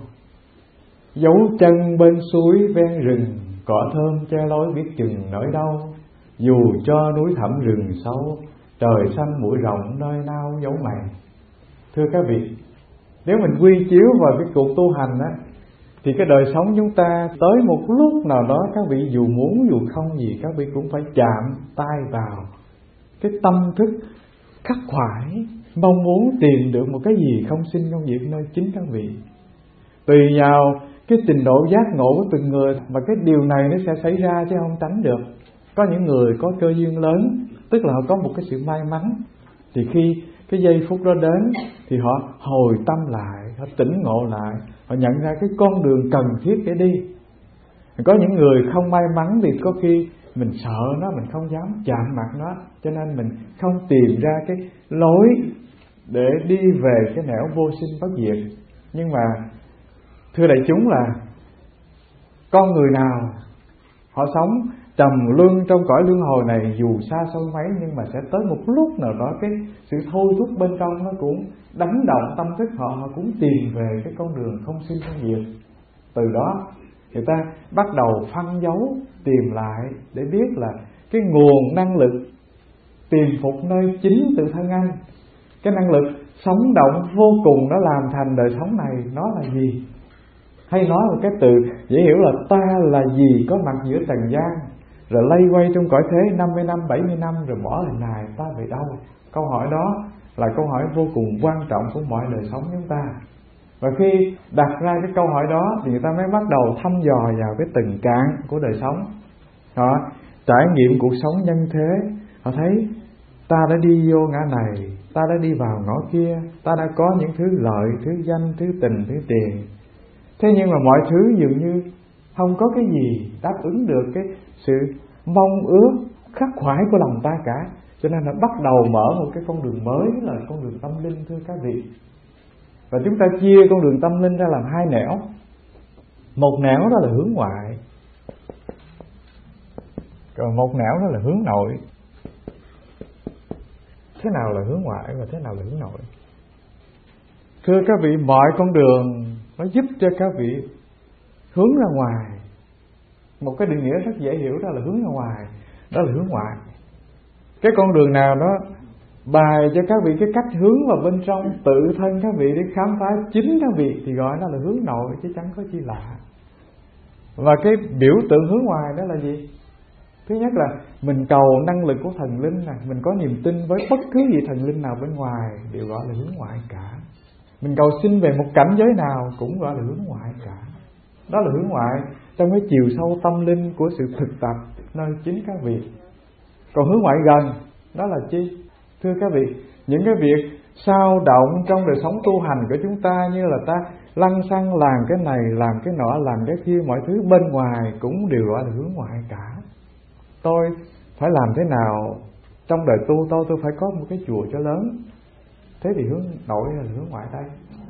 Dấu chân bên suối ven rừng, cỏ thơm che lối biết chừng nỗi đau. Dù cho núi thẳm rừng sâu, trời xanh mũi rộng nơi nao dấu mày. Thưa các vị, nếu mình quy chiếu vào cái cuộc tu hành á, thì cái đời sống chúng ta tới một lúc nào đó, các vị dù muốn dù không gì, các vị cũng phải chạm tay vào cái tâm thức khắc khoải, mong muốn tìm được một cái gì không sinh không diệt nơi chính các vị. Tùy vào cái trình độ giác ngộ của từng người mà cái điều này nó sẽ xảy ra, chứ không tránh được. Có những người có cơ duyên lớn, tức là họ có một cái sự may mắn, thì khi cái giây phút đó đến thì họ hồi tâm lại, họ tỉnh ngộ lại, họ nhận ra cái con đường cần thiết để đi. Có những người không may mắn thì có khi mình sợ nó, mình không dám chạm mặt nó, cho nên mình không tìm ra cái lối để đi về cái nẻo vô sinh bất diệt. Nhưng mà thưa đại chúng là con người nào họ sống trầm luân trong cõi luân hồi này dù xa xôi mấy, nhưng mà sẽ tới một lúc nào đó cái sự thôi thúc bên trong nó cũng đánh động tâm thức họ, họ cũng tìm về cái con đường không sinh không diệt. Từ đó người ta bắt đầu phân dấu tìm lại để biết là cái nguồn năng lực tìm phục nơi chính tự thân anh, cái năng lực sống động vô cùng nó làm thành đời sống này nó là gì. Hay nói một cái từ dễ hiểu là ta là gì có mặt giữa trần gian, rồi lây quay trong cõi thế năm mươi năm, bảy mươi năm rồi bỏ hình hài, ta về đâu? Câu hỏi đó là câu hỏi vô cùng quan trọng của mọi đời sống chúng ta. Và khi đặt ra cái câu hỏi đó thì người ta mới bắt đầu thăm dò vào cái từng cạn của đời sống. Họ trải nghiệm cuộc sống nhân thế, họ thấy ta đã đi vô ngã này, ta đã đi vào ngõ kia, ta đã có những thứ lợi, thứ danh, thứ tình, thứ tiền. Thế nhưng mà mọi thứ dường như không có cái gì đáp ứng được cái sự mong ước khắc khoải của lòng ta cả. Cho nên là bắt đầu mở một cái con đường mới là con đường tâm linh, thưa các vị. Và chúng ta chia con đường tâm linh ra làm hai nẻo. Một nẻo đó là hướng ngoại, còn một nẻo đó là hướng nội. Thế nào là hướng ngoại và thế nào là hướng nội? Thưa các vị, mọi con đường nó giúp cho các vị hướng ra ngoài. Một cái định nghĩa rất dễ hiểu đó là hướng ra ngoài, đó là hướng ngoại. Cái con đường nào đó bài cho các vị cái cách hướng vào bên trong tự thân các vị để khám phá chính các vị thì gọi nó là hướng nội, chứ chẳng có chi lạ. Và cái biểu tượng hướng ngoài đó là gì? Thứ nhất là mình cầu năng lực của thần linh này, mình có niềm tin với bất cứ gì thần linh nào bên ngoài đều gọi là hướng ngoại cả. Mình cầu xin về một cảnh giới nào cũng gọi là hướng ngoại cả. Đó là hướng ngoại trong cái chiều sâu tâm linh của sự thực tập nơi chính các vị. Còn hướng ngoại gần đó là chi? Thưa các vị, những cái việc sao động trong đời sống tu hành của chúng ta, như là ta lăng xăng làm cái này, làm cái nọ, làm cái kia, mọi thứ bên ngoài cũng đều gọi là hướng ngoại cả. Tôi phải làm thế nào trong đời tu tôi tôi phải có một cái chùa cho lớn. Thế thì hướng nội hay là hướng ngoại đây?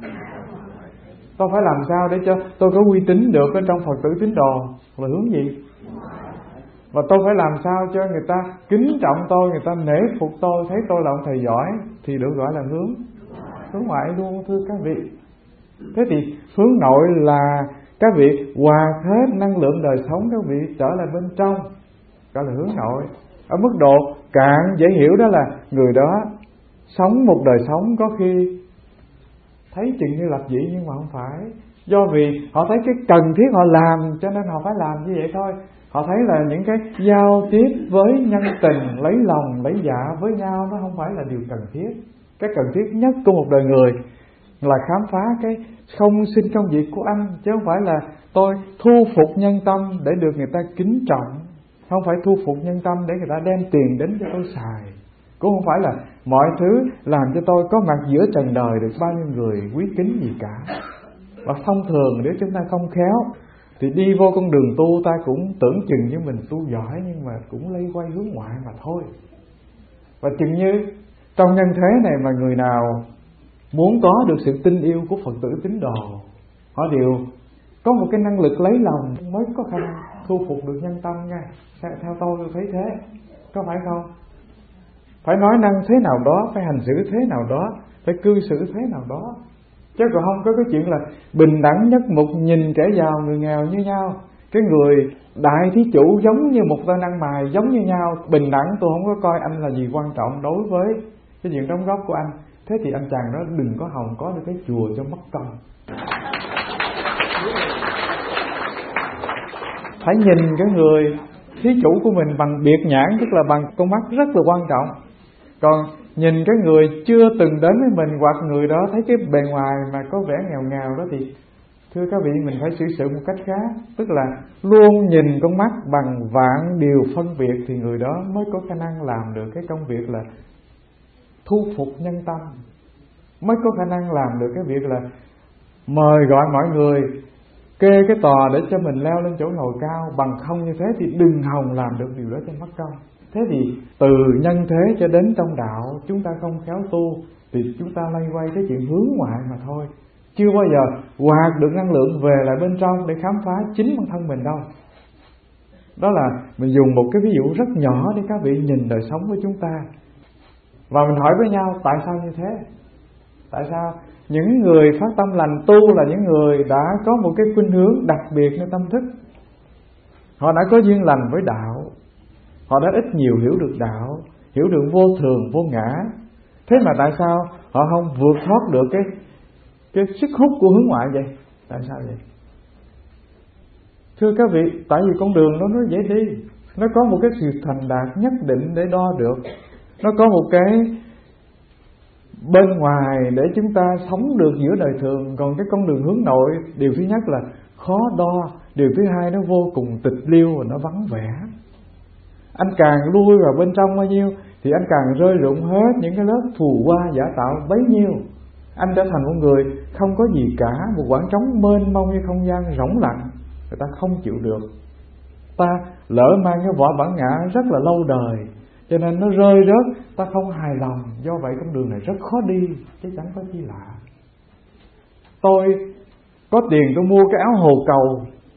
Tôi phải làm sao để cho tôi có uy tín được ở trong Phật tử tín đồ là hướng gì? Và tôi phải làm sao cho người ta kính trọng tôi, người ta nể phục tôi, thấy tôi là ông thầy giỏi thì được gọi là hướng hướng ngoại luôn, thưa các vị. Thế thì hướng nội là các vị hòa hết năng lượng đời sống các vị trở lại bên trong, gọi là hướng nội. Ở mức độ cạn dễ hiểu đó là người đó sống một đời sống có khi thấy chừng như lập dị nhưng mà không phải. Do vì họ thấy cái cần thiết họ làm cho nên họ phải làm như vậy thôi. Họ thấy là những cái giao tiếp với nhân tình, lấy lòng, lấy dạ với nhau nó không phải là điều cần thiết. Cái cần thiết nhất của một đời người là khám phá cái không sinh không diệt của anh, chứ không phải là tôi thu phục nhân tâm để được người ta kính trọng, không phải thu phục nhân tâm để người ta đem tiền đến cho tôi xài, cũng không phải là mọi thứ làm cho tôi có mặt giữa trần đời được bao nhiêu người quý kính gì cả. Và thông thường nếu chúng ta không khéo thì đi vô con đường tu ta cũng tưởng chừng như mình tu giỏi, nhưng mà cũng lây quay hướng ngoại mà thôi. Và chừng như trong nhân thế này mà người nào muốn có được sự tin yêu của Phật tử tín đồ, họ đều có một cái năng lực lấy lòng mới có khả năng thu phục được nhân tâm nha. Theo tôi tôi thấy thế, có phải không? Phải nói năng thế nào đó, phải hành xử thế nào đó, phải cư xử thế nào đó, chứ còn không có cái chuyện là bình đẳng nhất mục, nhìn kẻ giàu người nghèo như nhau, cái người đại thí chủ giống như một tên ăn mày giống như nhau, bình đẳng. Tôi không có coi anh là gì quan trọng đối với cái chuyện đóng góp của anh. Thế thì anh chàng đó đừng có hòng có được cái chùa cho mất công. Phải nhìn cái người thí chủ của mình bằng biệt nhãn, tức là bằng con mắt rất là quan trọng. Còn nhìn cái người chưa từng đến với mình, hoặc người đó thấy cái bề ngoài mà có vẻ nghèo nghèo đó, thì thưa các vị mình phải xử sự một cách khác. Tức là luôn nhìn con mắt bằng vạn điều phân biệt thì người đó mới có khả năng làm được cái công việc là thu phục nhân tâm, mới có khả năng làm được cái việc là mời gọi mọi người kê cái tòa để cho mình leo lên chỗ ngồi cao. Bằng không như thế thì đừng hòng làm được điều đó cho mất công. Thế thì từ nhân thế cho đến trong đạo, chúng ta không khéo tu thì chúng ta lay quay cái chuyện hướng ngoại mà thôi, chưa bao giờ hoạt được năng lượng về lại bên trong để khám phá chính bản thân mình đâu. Đó là mình dùng một cái ví dụ rất nhỏ để các vị nhìn đời sống của chúng ta. Và mình hỏi với nhau tại sao như thế? Tại sao những người phát tâm lành tu là những người đã có một cái khuynh hướng đặc biệt nơi tâm thức. Họ đã có duyên lành với đạo, họ đã ít nhiều hiểu được đạo, hiểu được vô thường, vô ngã. Thế mà tại sao họ không vượt thoát được cái cái sức hút của hướng ngoại vậy? Tại sao vậy? Thưa các vị, tại vì con đường đó nó dễ đi, nó có một cái sự thành đạt nhất định để đo được, nó có một cái bên ngoài để chúng ta sống được giữa đời thường. Còn cái con đường hướng nội, điều thứ nhất là khó đo, điều thứ hai nó vô cùng tịch liêu và nó vắng vẻ. Anh càng lui vào bên trong bao nhiêu thì anh càng rơi rụng hết những cái lớp phù hoa giả tạo bấy nhiêu. Anh trở thành một người không có gì cả, một khoảng trống mênh mông như không gian rỗng lặng, người ta không chịu được. Ta lỡ mang cái vỏ bản ngã rất là lâu đời, cho nên nó rơi rớt, ta không hài lòng. Do vậy con đường này rất khó đi, chứ chẳng có chi lạ. Tôi có tiền tôi mua cái áo hồ cầu,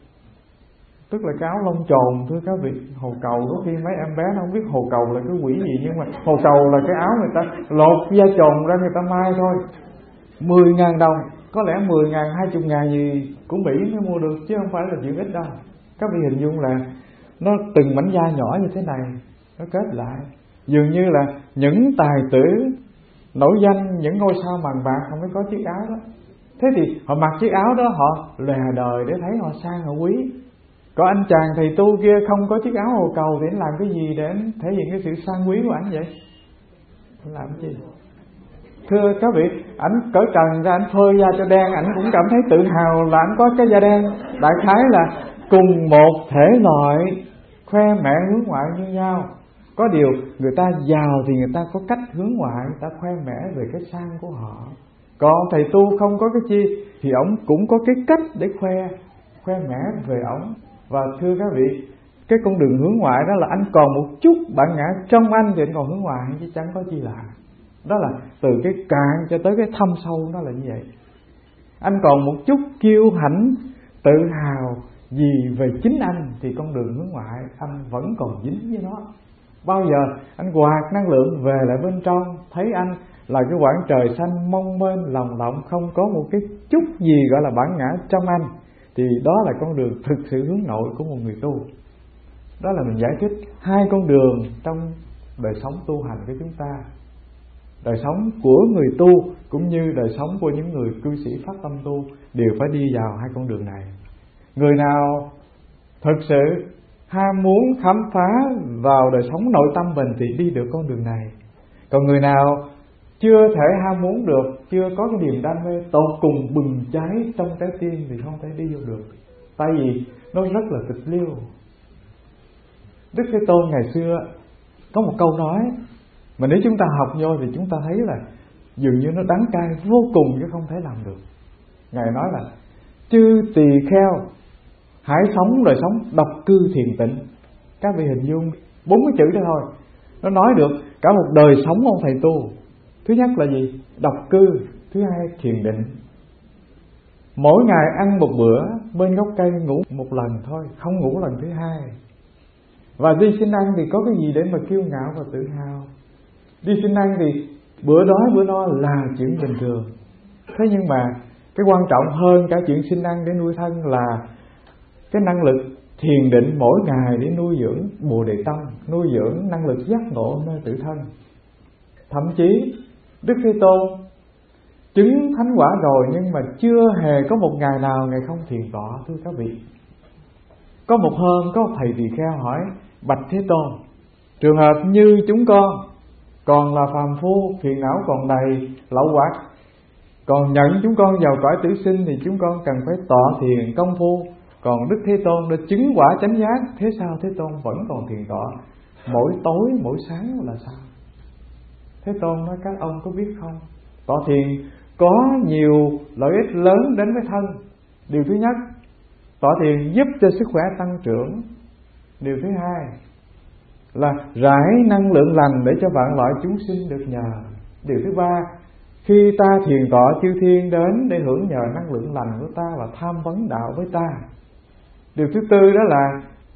tức là cái áo lông tròn. Thưa các vị, hồ cầu có khi mấy em bé nó không biết hồ cầu là cái quỷ gì, nhưng mà hồ cầu là cái áo người ta lột da tròn ra người ta may thôi. Mười ngàn đồng, có lẽ mười ngàn, hai chục ngàn gì của Mỹ mới mua được, chứ không phải là chuyện ít đâu. Các vị hình dung là nó từng mảnh da nhỏ như thế này, nó kết lại. Dường như là những tài tử nổi danh, những ngôi sao màn bạc không có chiếc áo đó. Thế thì họ mặc chiếc áo đó, họ lòe đời để thấy họ sang, họ quý. Có anh chàng thầy tu kia không có chiếc áo hồ cầu thì anh làm cái gì để anh thể hiện cái sự sang quý của anh vậy? Anh làm cái gì? Thưa các vị, ảnh cởi trần ra, ảnh phơi da cho đen, ảnh cũng cảm thấy tự hào là ảnh có cái da đen. Đại khái là cùng một thể loại, khoe mẽ hướng ngoại như nhau. Có điều người ta giàu thì người ta có cách hướng ngoại, người ta khoe mẽ về cái sang của họ. Còn thầy tu không có cái chi thì ổng cũng có cái cách để khoe, khoe mẽ về ổng. Và thưa các vị, cái con đường hướng ngoại đó là anh còn một chút bản ngã trong anh thì anh còn hướng ngoại, chứ chẳng có chi lạ. Đó là từ cái cạn cho tới cái thâm sâu, nó là như vậy. Anh còn một chút kiêu hãnh, tự hào gì về chính anh thì con đường hướng ngoại anh vẫn còn dính với nó. Bao giờ anh quạt năng lượng về lại bên trong, thấy anh là cái quảng trời xanh mong mênh lồng lộng, không có một cái chút gì gọi là bản ngã trong anh, thì đó là con đường thực sự hướng nội của một người tu. Đó là mình giải thích hai con đường trong đời sống tu hành của chúng ta. Đời sống của người tu cũng như đời sống của những người cư sĩ phát tâm tu đều phải đi vào hai con đường này. Người nào thực sự ham muốn khám phá vào đời sống nội tâm mình thì đi được con đường này. Còn người nào chưa thể ham muốn được, chưa có cái niềm đam mê tột cùng bừng cháy trong trái tim thì không thể đi vô được. Tại vì nó rất là tịch liêu. Đức Thế Tôn ngày xưa có một câu nói mà nếu chúng ta học vô thì chúng ta thấy là dường như nó đắng cay vô cùng chứ không thể làm được. Ngài nói là chư tỳ kheo hãy sống đời sống độc cư thiền tịnh. Các vị hình dung bốn cái chữ đó thôi, nó nói được cả một đời sống ông thầy tu. Thứ nhất là gì? Độc cư. Thứ hai thiền định. Mỗi ngày ăn một bữa, bên gốc cây ngủ một lần thôi, không ngủ lần thứ hai. Và đi xin ăn thì có cái gì để mà kiêu ngạo và tự hào? Đi xin ăn thì bữa đói bữa no là chuyện bình thường. Thế nhưng mà cái quan trọng hơn cả chuyện xin ăn để nuôi thân là cái năng lực thiền định mỗi ngày để nuôi dưỡng Bồ Đề Tâm, nuôi dưỡng năng lực giác ngộ nơi tự thân. Thậm chí Đức Thế Tôn chứng thánh quả rồi nhưng mà chưa hề có một ngày nào Ngài không thiền tọa. Thưa các vị, có một hôm có một thầy tỳ kheo hỏi: bạch Thế Tôn, trường hợp như chúng con còn là phàm phu, phiền não còn đầy, lậu hoặc, còn nhận chúng con vào cõi tử sinh thì chúng con cần phải tọa thiền công phu. Còn Đức Thế Tôn đã chứng quả chánh giác, thế sao Thế Tôn vẫn còn thiền tọa mỗi tối mỗi sáng là sao? Thế Tôn nói các ông có biết không, tọa thiền có nhiều lợi ích lớn đến với thân. Điều thứ nhất, tọa thiền giúp cho sức khỏe tăng trưởng. Điều thứ hai là rải năng lượng lành để cho vạn loại chúng sinh được nhờ. Điều thứ ba, khi ta thiền tọa chư thiên đến để hưởng nhờ năng lượng lành của ta và tham vấn đạo với ta. Điều thứ tư đó là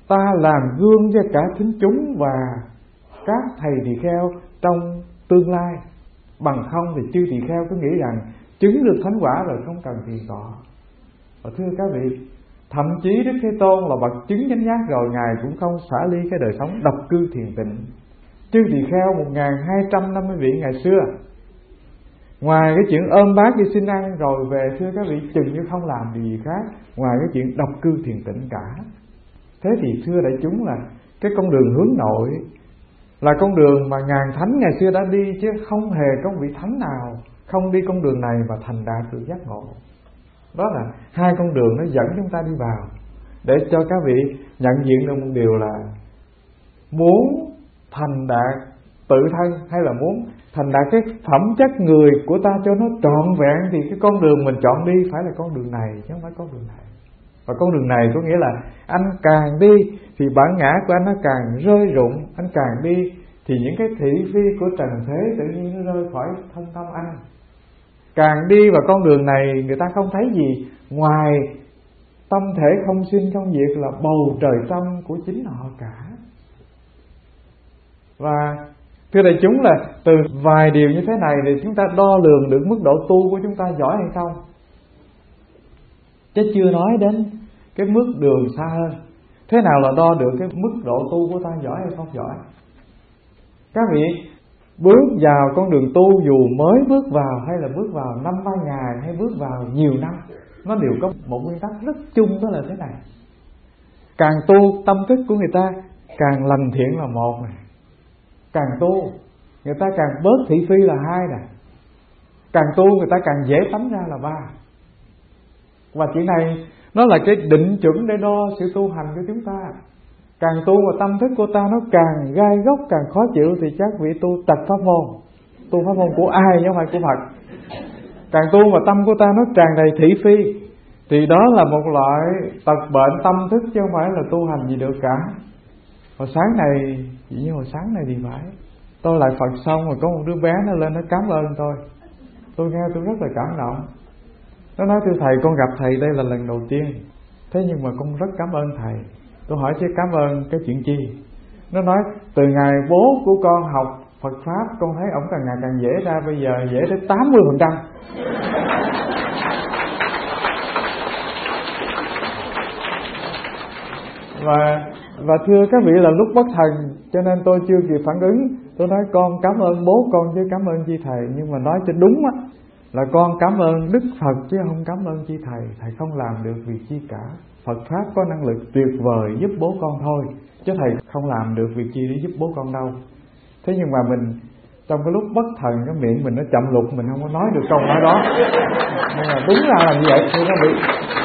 ta làm gương cho cả thính chúng và các thầy tỳ kheo trong tương lai. Bằng không thì chư tỳ kheo cứ nghĩ rằng chứng được thánh quả rồi không cần tiền cọ. Và thưa các vị, thậm chí Đức Thế Tôn là bậc chứng chánh giác rồi, Ngài cũng không xả ly cái đời sống độc cư thiền tịnh. Chư tỳ kheo một nghìn hai trăm năm mươi vị ngày xưa, ngoài cái chuyện ôm bát đi xin ăn rồi về, thưa các vị, chừng như không làm gì khác ngoài cái chuyện độc cư thiền tịnh cả. Thế thì thưa đại chúng là cái con đường hướng nội là con đường mà ngàn thánh ngày xưa đã đi, chứ không hề có vị thánh nào không đi con đường này và thành đạt được giác ngộ. Đó là hai con đường nó dẫn chúng ta đi vào, để cho các vị nhận diện được một điều là muốn thành đạt tự thân hay là muốn thành đạt cái phẩm chất người của ta cho nó trọn vẹn, thì cái con đường mình chọn đi phải là con đường này chứ không phải con đường này. Và con đường này có nghĩa là anh càng đi thì bản ngã của anh nó càng rơi rụng, anh càng đi thì những cái thị phi của trần thế tự nhiên nó rơi khỏi thân tâm anh. Càng đi vào con đường này, người ta không thấy gì ngoài tâm thể không sinh không diệt là bầu trời trong của chính họ cả. Và thưa đại chúng là từ vài điều như thế này thì chúng ta đo lường được mức độ tu của chúng ta giỏi hay không, chứ chưa nói đến cái mức đường xa hơn. Thế nào là đo được cái mức độ tu của ta giỏi hay không giỏi? Các vị bước vào con đường tu, dù mới bước vào hay là bước vào năm ba ngày hay bước vào nhiều năm, nó đều có một nguyên tắc rất chung, đó là thế này: càng tu tâm thức của người ta càng lành thiện là một này, càng tu người ta càng bớt thị phi là hai này, càng tu người ta càng dễ tánh ra là ba. Và chuyện này nó là cái định chuẩn để đo sự tu hành của chúng ta. Càng tu mà tâm thức của ta nó càng gai góc, càng khó chịu thì chắc vị tu tật pháp môn. Tu pháp môn của ai chứ không phải của Phật. Càng tu mà tâm của ta nó tràn đầy thị phi thì đó là một loại tật bệnh tâm thức, chứ không phải là tu hành gì được cả. Hồi sáng này, chỉ như hồi sáng này thì phải, tôi lại Phật xong rồi có một đứa bé nó lên nó cảm ơn tôi. Tôi nghe tôi rất là cảm động. Nó nói: thưa thầy, con gặp thầy đây là lần đầu tiên, thế nhưng mà con rất cảm ơn thầy. Tôi hỏi chứ cảm ơn cái chuyện chi? Nó nói: từ ngày bố của con học Phật Pháp, con thấy ổng càng ngày càng dễ ra, bây giờ dễ tới tám mươi phần trăm. Và và thưa các vị, là lúc bất thần cho nên tôi chưa kịp phản ứng. Tôi nói: con cảm ơn bố con chứ cảm ơn chi thầy. Nhưng mà nói cho đúng á, là con cảm ơn Đức Phật chứ không cảm ơn chi thầy. Thầy không làm được việc chi cả. Phật Pháp có năng lực tuyệt vời giúp bố con thôi, chứ thầy không làm được việc chi để giúp bố con đâu. Thế nhưng mà mình trong cái lúc bất thần, cái miệng mình nó chậm lục, mình không có nói được câu nói đó. Nhưng mà đúng ra là như vậy thưa các vị.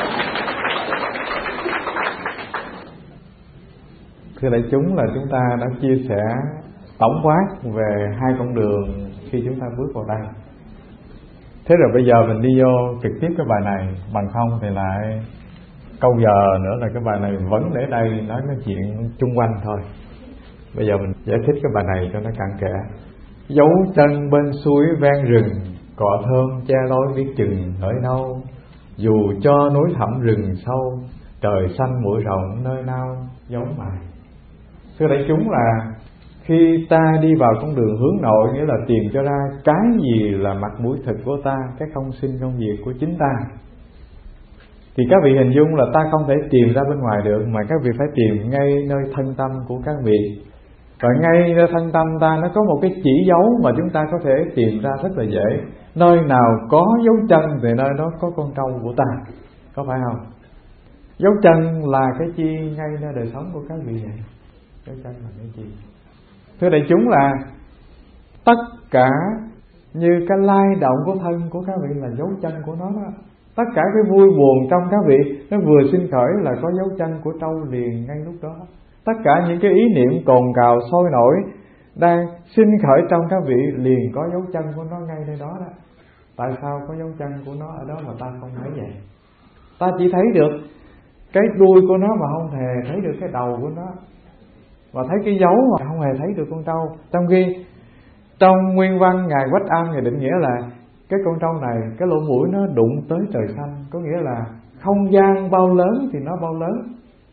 Thưa đại chúng, là chúng ta đã chia sẻ tổng quát về hai con đường khi chúng ta bước vào đây. Thế rồi bây giờ mình đi vô trực tiếp cái bài này, bằng không thì lại câu giờ nữa là cái bài này vẫn để đây nói cái chuyện chung quanh thôi. Bây giờ mình giải thích cái bài này cho nó cặn kẽ. Dấu chân bên suối ven rừng, cỏ thơm che lối biết chừng nỗi nâu. Dù cho núi thẳm rừng sâu, trời xanh mũi rộng nơi nào giống mày. Thưa đại chúng, là khi ta đi vào con đường hướng nội, nghĩa là tìm cho ra cái gì là mặt mũi thực của ta, cái không sinh không diệt của chính ta, thì các vị hình dung là ta không thể tìm ra bên ngoài được, mà các vị phải tìm ngay nơi thân tâm của các vị. Và ngay nơi thân tâm ta nó có một cái chỉ dấu mà chúng ta có thể tìm ra rất là dễ. Nơi nào có dấu chân thì nơi đó có con trâu của ta, có phải không? Dấu chân là cái chi ngay nơi đời sống của các vị vậy? Dấu chân là cái gì? Thưa đại chúng, là tất cả như cái lai động của thân của các vị là dấu chân của nó đó. Tất cả cái vui buồn trong các vị nó vừa sinh khởi là có dấu chân của trâu liền ngay lúc đó. Tất cả những cái ý niệm cồn cào sôi nổi đang sinh khởi trong các vị liền có dấu chân của nó ngay nơi đó đó. Tại sao có dấu chân của nó ở đó mà ta không thấy vậy? Ta chỉ thấy được cái đuôi của nó mà không hề thấy được cái đầu của nó, và thấy cái dấu mà không hề thấy được con trâu. Trong khi trong nguyên văn Ngài Quách Am Ngài định nghĩa là cái con trâu này, cái lỗ mũi nó đụng tới trời xanh, có nghĩa là không gian bao lớn thì nó bao lớn,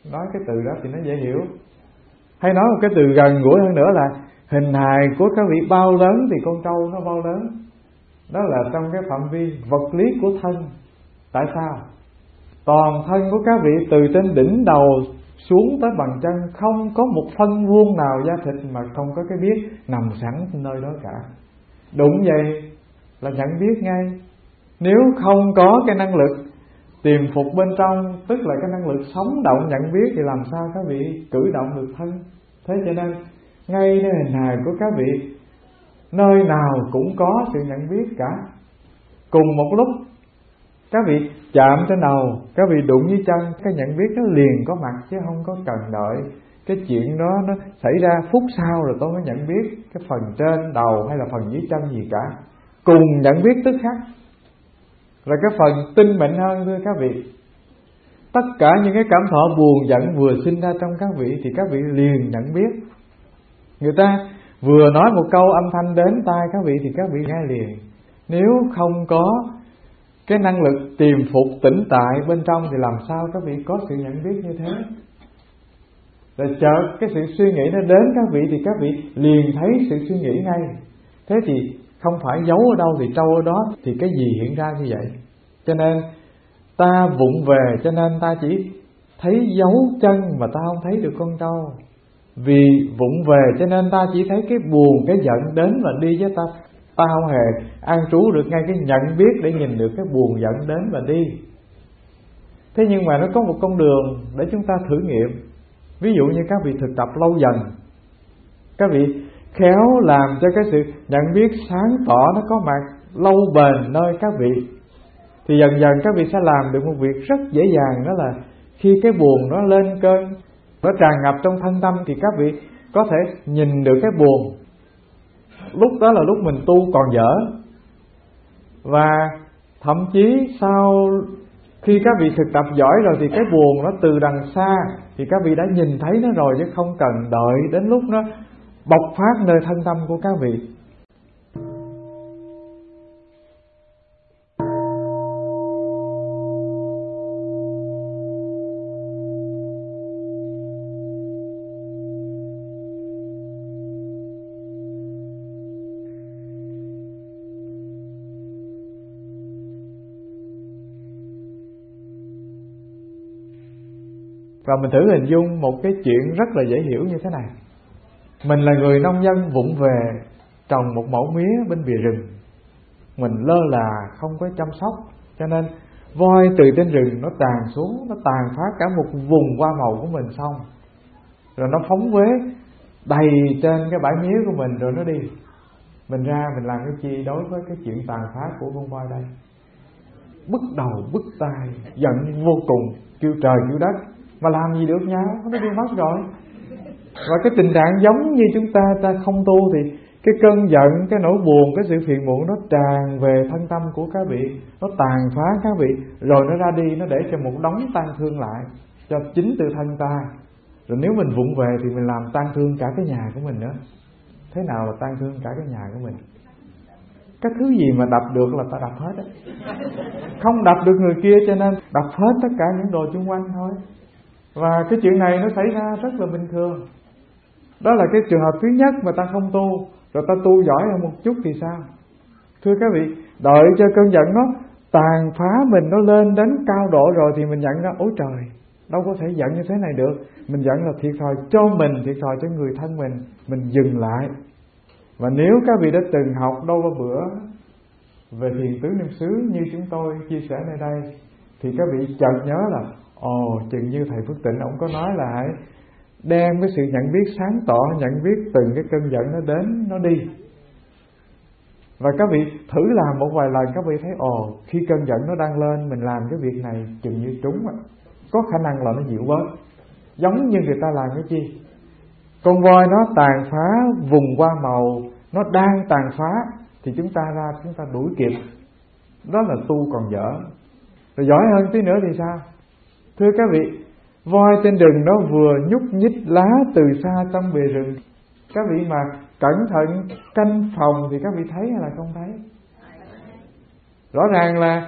nói cái từ đó thì nó dễ hiểu. Hay nói một cái từ gần gũi hơn nữa là hình hài của các vị bao lớn thì con trâu nó bao lớn. Đó là trong cái phạm vi vật lý của thân. Tại sao? Toàn thân của các vị từ trên đỉnh đầu xuống tới bàn chân, không có một phân vuông nào da thịt mà không có cái biết nằm sẵn nơi đó cả. Đúng vậy là nhận biết ngay. Nếu không có cái năng lực tìm phục bên trong, tức là cái năng lực sống động nhận biết, thì làm sao các vị cử động được thân. Thế cho nên ngay nơi hình hài của các vị, nơi nào cũng có sự nhận biết cả. Cùng một lúc các vị chạm trên đầu, các vị đụng với chân, cái nhận biết nó liền có mặt, chứ không có cần đợi cái chuyện đó nó xảy ra phút sau rồi tôi mới nhận biết cái phần trên đầu hay là phần dưới chân gì cả. Cùng nhận biết tức khắc. Rồi cái phần tinh mịn hơn thưa các vị, tất cả những cái cảm thọ buồn giận vừa sinh ra trong các vị thì các vị liền nhận biết. Người ta vừa nói một câu âm thanh đến tai các vị thì các vị nghe liền. Nếu không có cái năng lực tìm phục tĩnh tại bên trong thì làm sao các vị có sự nhận biết như thế. Rồi chợt cái sự suy nghĩ nó đến các vị thì các vị liền thấy sự suy nghĩ ngay. Thế thì không phải giấu ở đâu thì trâu ở đó, thì cái gì hiện ra như vậy. Cho nên ta vụng về, cho nên ta chỉ thấy dấu chân mà ta không thấy được con trâu. Vì vụng về cho nên ta chỉ thấy cái buồn, cái giận đến và đi với ta. Ta không hề an trú được ngay cái nhận biết để nhìn được cái buồn giận đến và đi. Thế nhưng mà nó có một con đường để chúng ta thử nghiệm. Ví dụ như các vị thực tập lâu dần, các vị khéo làm cho cái sự nhận biết sáng tỏ nó có mặt lâu bền nơi các vị, thì dần dần các vị sẽ làm được một việc rất dễ dàng. Đó là khi cái buồn nó lên cơn, nó tràn ngập trong thân tâm, thì các vị có thể nhìn được cái buồn. Lúc đó là lúc mình tu còn dở. Và thậm chí sau khi các vị thực tập giỏi rồi thì cái buồn nó từ đằng xa thì các vị đã nhìn thấy nó rồi, chứ không cần đợi đến lúc nó bộc phát nơi thân tâm của các vị. Và mình thử hình dung một cái chuyện rất là dễ hiểu như thế này. Mình là người nông dân vụng về trồng một mẩu mía bên bìa rừng. Mình lơ là không có chăm sóc, cho nên voi từ trên rừng nó tràn xuống, nó tàn phá cả một vùng hoa màu của mình xong. Rồi nó phóng uế đầy trên cái bãi mía của mình rồi nó đi. Mình ra mình làm cái chi đối với cái chuyện tàn phá của con voi đây? Bứt đầu bứt tai, giận vô cùng, kêu trời kêu đất, mà làm gì được nhau, nó đi mất rồi. Và cái tình trạng giống như chúng ta ta không tu thì cái cơn giận, cái nỗi buồn, cái sự phiền muộn nó tràn về thân tâm của các vị, nó tàn phá các vị, rồi nó ra đi, nó để cho một đống tan thương lại cho chính tự thân ta. Rồi nếu mình vụng về thì mình làm tan thương cả cái nhà của mình nữa. Thế nào là tan thương cả cái nhà của mình? Cái thứ gì mà đập được là ta đập hết á. Không đập được người kia cho nên đập hết tất cả những đồ xung quanh thôi. Và cái chuyện này nó xảy ra rất là bình thường. Đó là cái trường hợp thứ nhất mà ta không tu. Rồi ta tu giỏi hơn một chút thì sao? Thưa các vị, đợi cho cơn giận nó tàn phá mình, nó lên đến cao độ rồi thì mình nhận ra, ôi trời, đâu có thể giận như thế này được. Mình giận là thiệt thòi cho mình, thiệt thòi cho người thân mình. Mình dừng lại. Và nếu các vị đã từng học đâu có bữa về thiền tứ niệm xứ như chúng tôi chia sẻ nơi đây, thì các vị chợt nhớ là ồ, chừng như thầy Phước Tịnh ông có nói là hãy đem cái sự nhận biết sáng tỏ, nhận biết từng cái cơn giận nó đến, nó đi. Và các vị thử làm một vài lần, các vị thấy ồ, khi cơn giận nó đang lên, mình làm cái việc này chừng như trúng, có khả năng là nó dịu bớt. Giống như người ta làm cái chi? Con voi nó tàn phá vùng hoa màu, nó đang tàn phá, thì chúng ta ra chúng ta đuổi kịp. Đó là tu còn dở. Rồi giỏi hơn tí nữa thì sao? Thưa các vị, voi trên rừng nó vừa nhúc nhích lá từ xa trong bìa rừng. Các vị mà cẩn thận canh phòng thì các vị thấy hay là không thấy? Rõ ràng là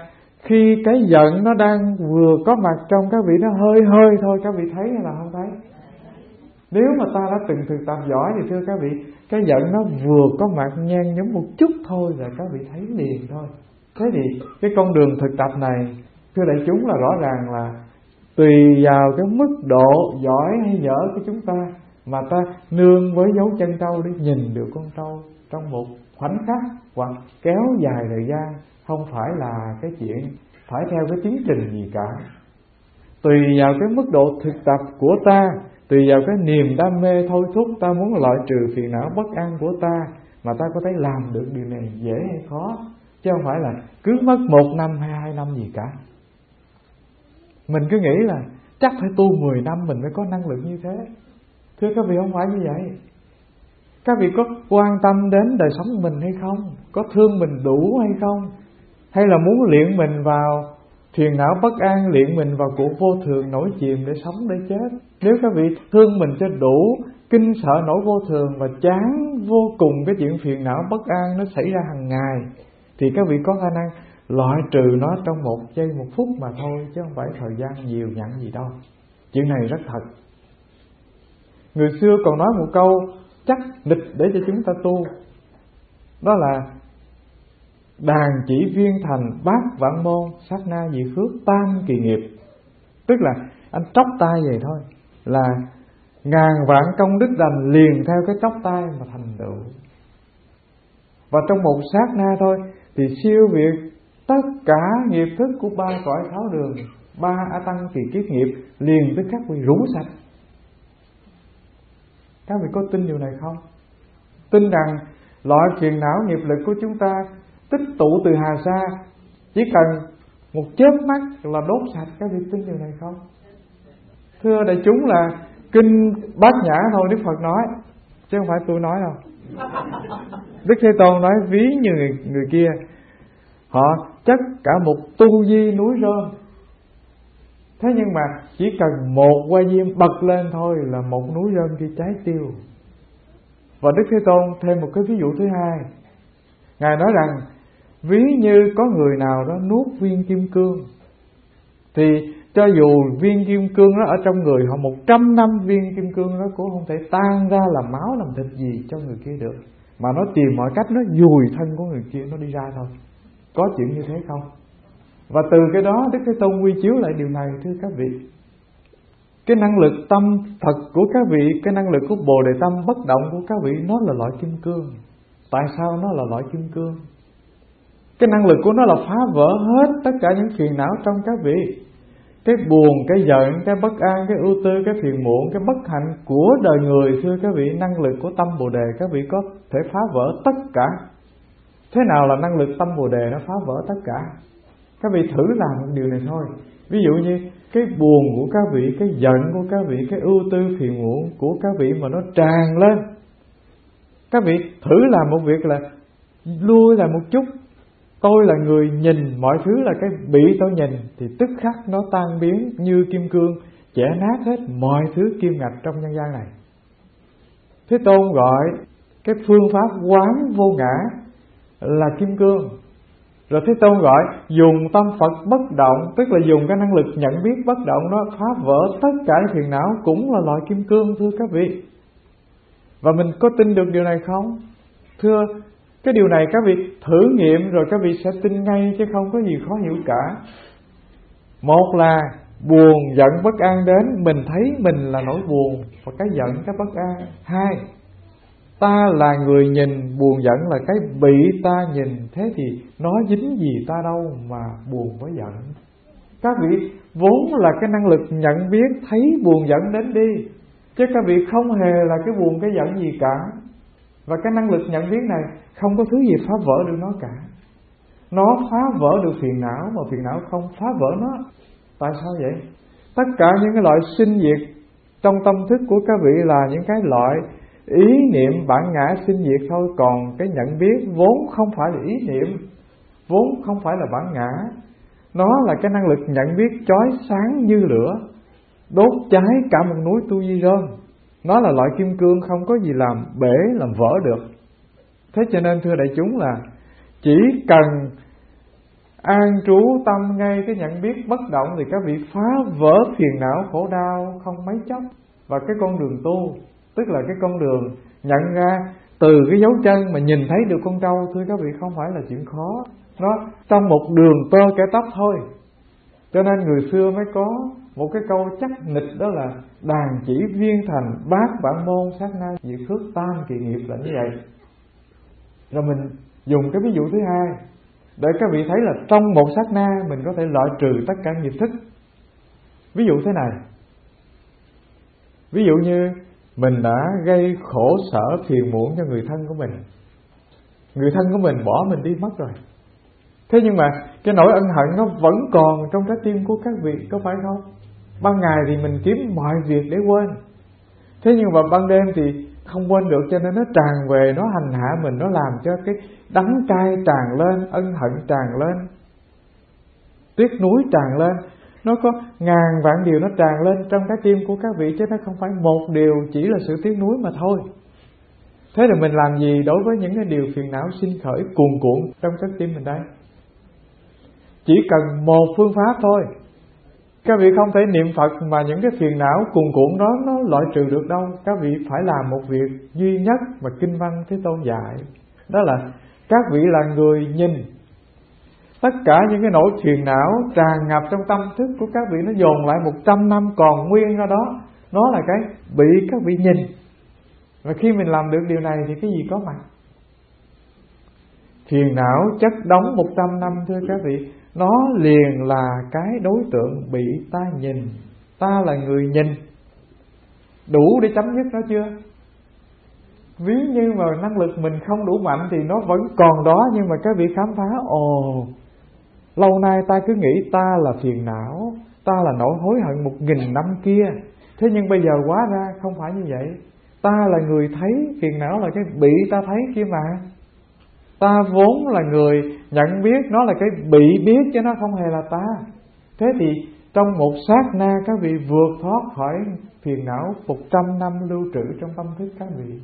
khi cái giận nó đang vừa có mặt trong các vị, nó hơi hơi thôi, các vị thấy hay là không thấy? Nếu mà ta đã từng thực tập giỏi thì thưa các vị, cái giận nó vừa có mặt nhen nhóm một chút thôi là các vị thấy liền thôi. Thế thì cái con đường thực tập này thưa đại chúng là rõ ràng là tùy vào cái mức độ giỏi hay dở của chúng ta mà ta nương với dấu chân trâu để nhìn được con trâu trong một khoảnh khắc hoặc kéo dài thời gian, không phải là cái chuyện phải theo cái tiến trình gì cả. Tùy vào cái mức độ thực tập của ta, tùy vào cái niềm đam mê thôi thúc ta muốn loại trừ phiền não bất an của ta mà ta có thể làm được điều này dễ hay khó, chứ không phải là cứ mất một năm hay hai năm gì cả. Mình cứ nghĩ là chắc phải tu mười năm mình mới có năng lực như thế. Thưa các vị, không phải như vậy. Các vị có quan tâm đến đời sống mình hay không? Có thương mình đủ hay không? Hay là muốn luyện mình vào phiền não bất an, luyện mình vào cuộc vô thường nổi chìm để sống để chết? Nếu các vị thương mình cho đủ, kinh sợ nỗi vô thường và chán vô cùng cái chuyện phiền não bất an nó xảy ra hàng ngày, thì các vị có khả năng loại trừ nó trong một giây một phút mà thôi, chứ không phải thời gian nhiều nhặn gì đâu. Chuyện này rất thật. Người xưa còn nói một câu chắc địch để cho chúng ta tu, đó là đàn chỉ viên thành bát vạn môn, sát na dị phước tam kỳ nghiệp. Tức là anh tróc tay vậy thôi là ngàn vạn công đức đành liền theo cái tróc tay mà thành tựu. Và trong một sát na thôi thì siêu việt tất cả nghiệp thức của ba cõi tháo đường, ba a tăng kỳ kiếp nghiệp liền với các vị rũ sạch. Các vị có tin điều này không? Tin rằng loại phiền não nghiệp lực của chúng ta tích tụ từ hà sa, chỉ cần một chớp mắt là đốt sạch. Các vị tin điều này không? Thưa đại chúng, là kinh Bát Nhã thôi Đức Phật nói, chứ không phải tôi nói đâu. Đức Thế Tôn nói ví như người, người kia họ chất cả một tu di núi rơm. Thế nhưng mà chỉ cần một que diêm bật lên thôi là một núi rơm kia cháy tiêu. Và Đức Thế Tôn thêm một cái ví dụ thứ hai. Ngài nói rằng ví như có người nào đó nuốt viên kim cương, thì cho dù viên kim cương nó ở trong người họ một trăm năm, viên kim cương nó cũng không thể tan ra làm máu làm thịt gì cho người kia được, mà nó tìm mọi cách nó dùi thân của người kia nó đi ra thôi. Có chuyện như thế không? Và từ cái đó Đức Thế Tôn quy chiếu lại điều này. Thưa các vị, cái năng lực tâm thật của các vị, cái năng lực của Bồ Đề tâm bất động của các vị, nó là loại kim cương. Tại sao nó là loại kim cương? Cái năng lực của nó là phá vỡ hết tất cả những phiền não trong các vị. Cái buồn, cái giận, cái bất an, cái ưu tư, cái phiền muộn, cái bất hạnh của đời người, thưa các vị, năng lực của tâm Bồ Đề các vị có thể phá vỡ tất cả. Thế nào là năng lực tâm Bồ Đề nó phá vỡ tất cả? Các vị thử làm một điều này thôi. Ví dụ như cái buồn của các vị, cái giận của các vị, cái ưu tư phiền muộn của các vị mà nó tràn lên, các vị thử làm một việc là lui lại một chút. Tôi là người nhìn mọi thứ là cái bị tôi nhìn, thì tức khắc nó tan biến như kim cương, chẻ nát hết mọi thứ kim ngạch trong nhân gian này. Thế Tôn gọi cái phương pháp quán vô ngã là kim cương. Rồi Thế Tôn gọi dùng tâm Phật bất động, tức là dùng cái năng lực nhận biết bất động đó phá vỡ tất cả phiền não, cũng là loại kim cương, thưa các vị. Và mình có tin được điều này không? Thưa, cái điều này các vị thử nghiệm rồi các vị sẽ tin ngay, chứ không có gì khó hiểu cả. Một là buồn, giận, bất an đến, mình thấy mình là nỗi buồn và cái giận, cái bất an. Hai, ta là người nhìn, buồn giận là cái bị ta nhìn, thế thì nó dính gì ta đâu mà buồn với giận. Các vị vốn là cái năng lực nhận biết thấy buồn giận đến đi, chứ các vị không hề là cái buồn cái giận gì cả. Và cái năng lực nhận biết này không có thứ gì phá vỡ được nó cả. Nó phá vỡ được phiền não, mà phiền não không phá vỡ nó. Tại sao vậy? Tất cả những cái loại sinh diệt trong tâm thức của các vị là những cái loại ý niệm bản ngã sinh diệt thôi. Còn cái nhận biết vốn không phải là ý niệm, vốn không phải là bản ngã. Nó là cái năng lực nhận biết chói sáng như lửa, đốt cháy cả một núi tu di rơm. Nó là loại kim cương, không có gì làm bể, làm vỡ được. Thế cho nên thưa đại chúng là chỉ cần an trú tâm ngay cái nhận biết bất động thì các vị phá vỡ phiền não khổ đau không mấy chốc. Và cái con đường tu, tức là cái con đường nhận ra từ cái dấu chân mà nhìn thấy được con trâu, thưa các vị, không phải là chuyện khó. Nó trong một đường tơ kẻ tóc thôi. Cho nên người xưa mới có một cái câu chắc nịch, đó là đàn chỉ viên thành bát bản môn sát na diệt khước tam kỳ nghiệp, là như vậy. Rồi mình dùng cái ví dụ thứ hai để các vị thấy là trong một sát na mình có thể loại trừ tất cả nghiệp thức. Ví dụ thế này, ví dụ như mình đã gây khổ sở phiền muộn cho người thân của mình, người thân của mình bỏ mình đi mất rồi. Thế nhưng mà cái nỗi ân hận nó vẫn còn trong trái tim của các vị, có phải không? Ban ngày thì mình kiếm mọi việc để quên, thế nhưng mà ban đêm thì không quên được, cho nên nó tràn về, nó hành hạ mình, nó làm cho cái đắng cay tràn lên, ân hận tràn lên, tiếc nuối tràn lên. Nó có ngàn vạn điều nó tràn lên trong trái tim của các vị, chứ nó không phải một điều chỉ là sự tiếc nuối mà thôi. Thế rồi mình làm gì đối với những cái điều phiền não sinh khởi cuồn cuộn trong trái tim mình đây? Chỉ cần một phương pháp thôi. Các vị không thể niệm Phật mà những cái phiền não cuồn cuộn đó nó loại trừ được đâu. Các vị phải làm một việc duy nhất mà Kinh Văn Thế Tôn dạy, đó là các vị là người nhìn tất cả những cái nỗi phiền não tràn ngập trong tâm thức của các vị, nó dồn lại một trăm năm còn nguyên ra đó, nó là cái bị các vị nhìn. Và khi mình làm được điều này thì cái gì có mặt? Phiền não chất đóng một trăm năm, thưa các vị, nó liền là cái đối tượng bị ta nhìn. Ta là người nhìn. Đủ để chấm dứt nó chưa? Ví như mà năng lực mình không đủ mạnh thì nó vẫn còn đó, nhưng mà các vị khám phá, ồ, lâu nay ta cứ nghĩ ta là phiền não, ta là nỗi hối hận một nghìn năm kia, thế nhưng bây giờ hóa ra không phải như vậy. Ta là người thấy phiền não là cái bị ta thấy kia mà. Ta vốn là người nhận biết nó là cái bị biết, chứ nó không hề là ta. Thế thì trong một sát na các vị vượt thoát khỏi phiền não một trăm năm lưu trữ trong tâm thức các vị.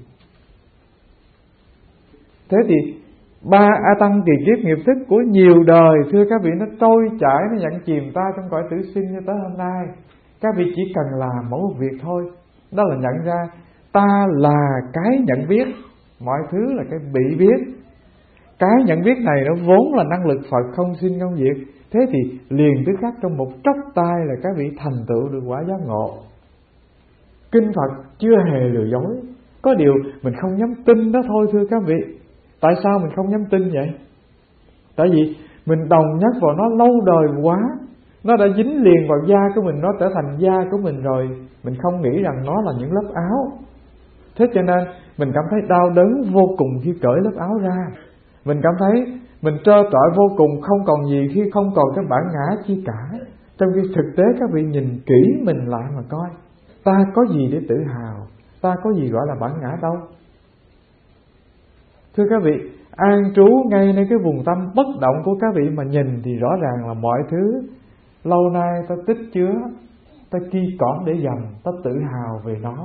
Thế thì ba a tăng kỳ kiếp nghiệp thức của nhiều đời, thưa các vị, nó trôi chảy, nó nhận chìm ta trong cõi tử sinh cho tới hôm nay. Các vị chỉ cần làm mỗi một việc thôi, đó là nhận ra ta là cái nhận biết, mọi thứ là cái bị biết. Cái nhận biết này nó vốn là năng lực Phật không sinh không diệt. Thế thì liền tức khắc trong một chốc tay là các vị thành tựu được quả giác ngộ. Kinh Phật chưa hề lừa dối, có điều mình không dám tin đó thôi, thưa các vị. Tại sao mình không dám tin vậy? Tại vì mình đồng nhất vào nó lâu đời quá, nó đã dính liền vào da của mình, nó trở thành da của mình rồi. Mình không nghĩ rằng nó là những lớp áo. Thế cho nên mình cảm thấy đau đớn vô cùng khi cởi lớp áo ra. Mình cảm thấy mình trơ trọi vô cùng, không còn gì khi không còn cái bản ngã chi cả. Trong khi thực tế các vị nhìn kỹ mình lại mà coi, ta có gì để tự hào, ta có gì gọi là bản ngã đâu. Thưa các vị, an trú ngay nơi cái vùng tâm bất động của các vị mà nhìn thì rõ ràng là mọi thứ lâu nay ta tích chứa, ta ki cõm để dành, ta tự hào về nó,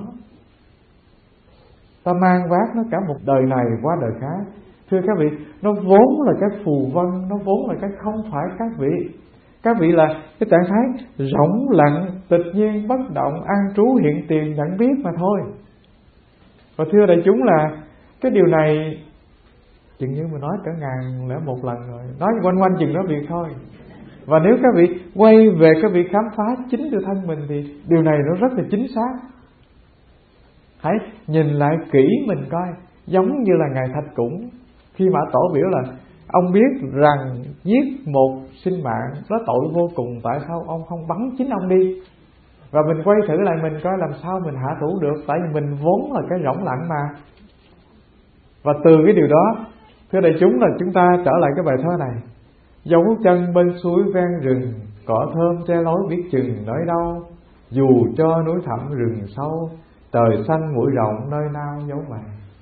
ta mang vác nó cả một đời này qua đời khác. Thưa các vị, nó vốn là cái phù vân, nó vốn là cái không phải các vị. Các vị là cái trạng thái rỗng lặng, tịch nhiên, bất động, an trú hiện tiền nhận biết mà thôi. Và thưa đại chúng là cái điều này chừng như mình nói cả ngàn lẻ một lần rồi, nói quanh quanh chừng đó việc thôi. Và nếu các vị quay về các vị khám phá chính từ thân mình thì điều này nó rất là chính xác. Hãy nhìn lại kỹ mình coi, giống như là Ngài Thạch Củng, khi Mã Tổ biểu là ông biết rằng giết một sinh mạng đó tội vô cùng, tại sao ông không bắn chính ông đi? Và mình quay thử lại mình coi làm sao mình hạ thủ được, tại vì mình vốn là cái rỗng lặng mà. Và từ cái điều đó, thưa đại chúng, là chúng ta trở lại cái bài thơ này. Dấu chân bên suối ven rừng, cỏ thơm che lối biết chừng nơi đâu. Dù cho núi thẳm rừng sâu, trời xanh mũi rộng nơi nào dấu mày.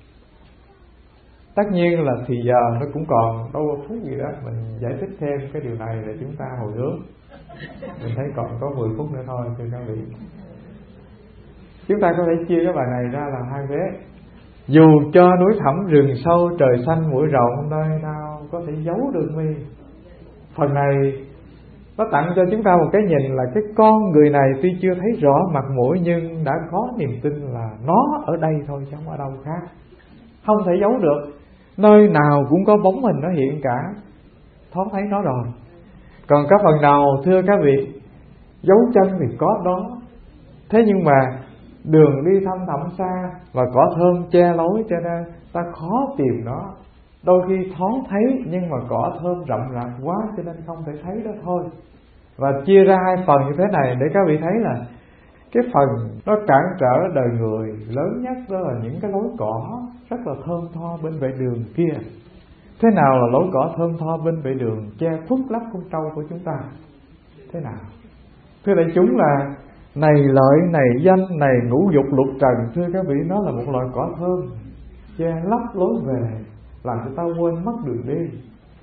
Tất nhiên là thì giờ nó cũng còn đâu phút gì đó mình giải thích thêm cái điều này để chúng ta hồi hướng. Mình thấy còn có mười phút nữa thôi, thưa các vị. Chúng ta có thể chia cái bài này ra làm hai vế. Dù cho núi thẳm rừng sâu, trời xanh mũi rộng nơi nào có thể giấu được mi. Phần này nó tặng cho chúng ta một cái nhìn là cái con người này tuy chưa thấy rõ mặt mũi nhưng đã có niềm tin là nó ở đây thôi chứ không ở đâu khác, không thể giấu được. Nơi nào cũng có bóng hình nó hiện cả, thoáng thấy nó rồi. Còn các phần nào thưa các vị, dấu chân thì có đó, thế nhưng mà đường đi thăm thẳm xa và cỏ thơm che lối, cho nên ta khó tìm nó. Đôi khi thoáng thấy nhưng mà cỏ thơm rậm rạp quá cho nên không thể thấy đó thôi. Và chia ra hai phần như thế này để các vị thấy là cái phần nó cản trở đời người lớn nhất đó là những cái lối cỏ rất là thơm tho bên vệ đường kia. Thế nào là lối cỏ thơm tho bên vệ đường che khuất lấp con trâu của chúng ta? Thế nào? Thưa đại chúng là này lợi, này danh, này ngũ dục lục trần, thưa các vị, nó là một loại cỏ thơm che lấp lối về, làm cho ta quên mất đường đi.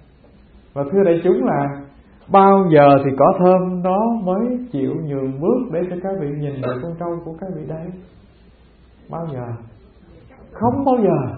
Và thưa đại chúng là bao giờ thì cỏ thơm nó mới chịu nhường bước để cho các vị nhìn được con trâu của các vị đây? Bao giờ? Không bao giờ.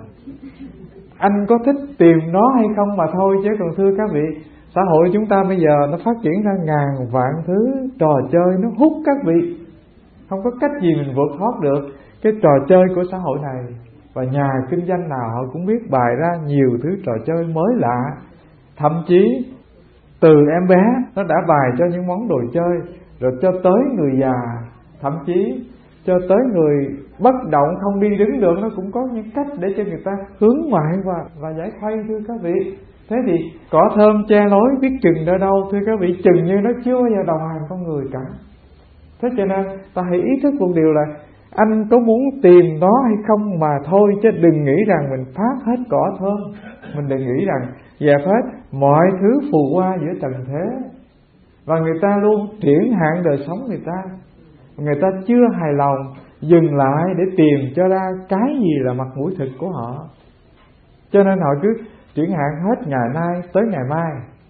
Anh có thích tìm nó hay không mà thôi. Chứ còn thưa các vị, xã hội chúng ta bây giờ nó phát triển ra ngàn vạn thứ trò chơi, nó hút các vị. Không có cách gì mình vượt thoát được cái trò chơi của xã hội này. Và nhà kinh doanh nào họ cũng biết bày ra nhiều thứ trò chơi mới lạ. Thậm chí từ em bé nó đã bày cho những món đồ chơi, rồi cho tới người già, thậm chí cho tới người bất động không đi đứng được, nó cũng có những cách để cho người ta hướng ngoại và, và giải khuây thưa các vị. Thế thì cỏ thơm che lối biết chừng ở đâu thưa các vị, chừng như nó chưa bao giờ đầu hàng con người cả. Thế cho nên ta hãy ý thức một điều là anh có muốn tìm nó hay không mà thôi, chứ đừng nghĩ rằng mình phát hết cỏ thơm, mình đừng nghĩ rằng dẹp hết mọi thứ phù hoa giữa trần thế. Và người ta luôn triển hạn đời sống người ta, người ta chưa hài lòng dừng lại để tìm cho ra cái gì là mặt mũi thực của họ, cho nên họ cứ triển hạn hết ngày nay tới ngày mai.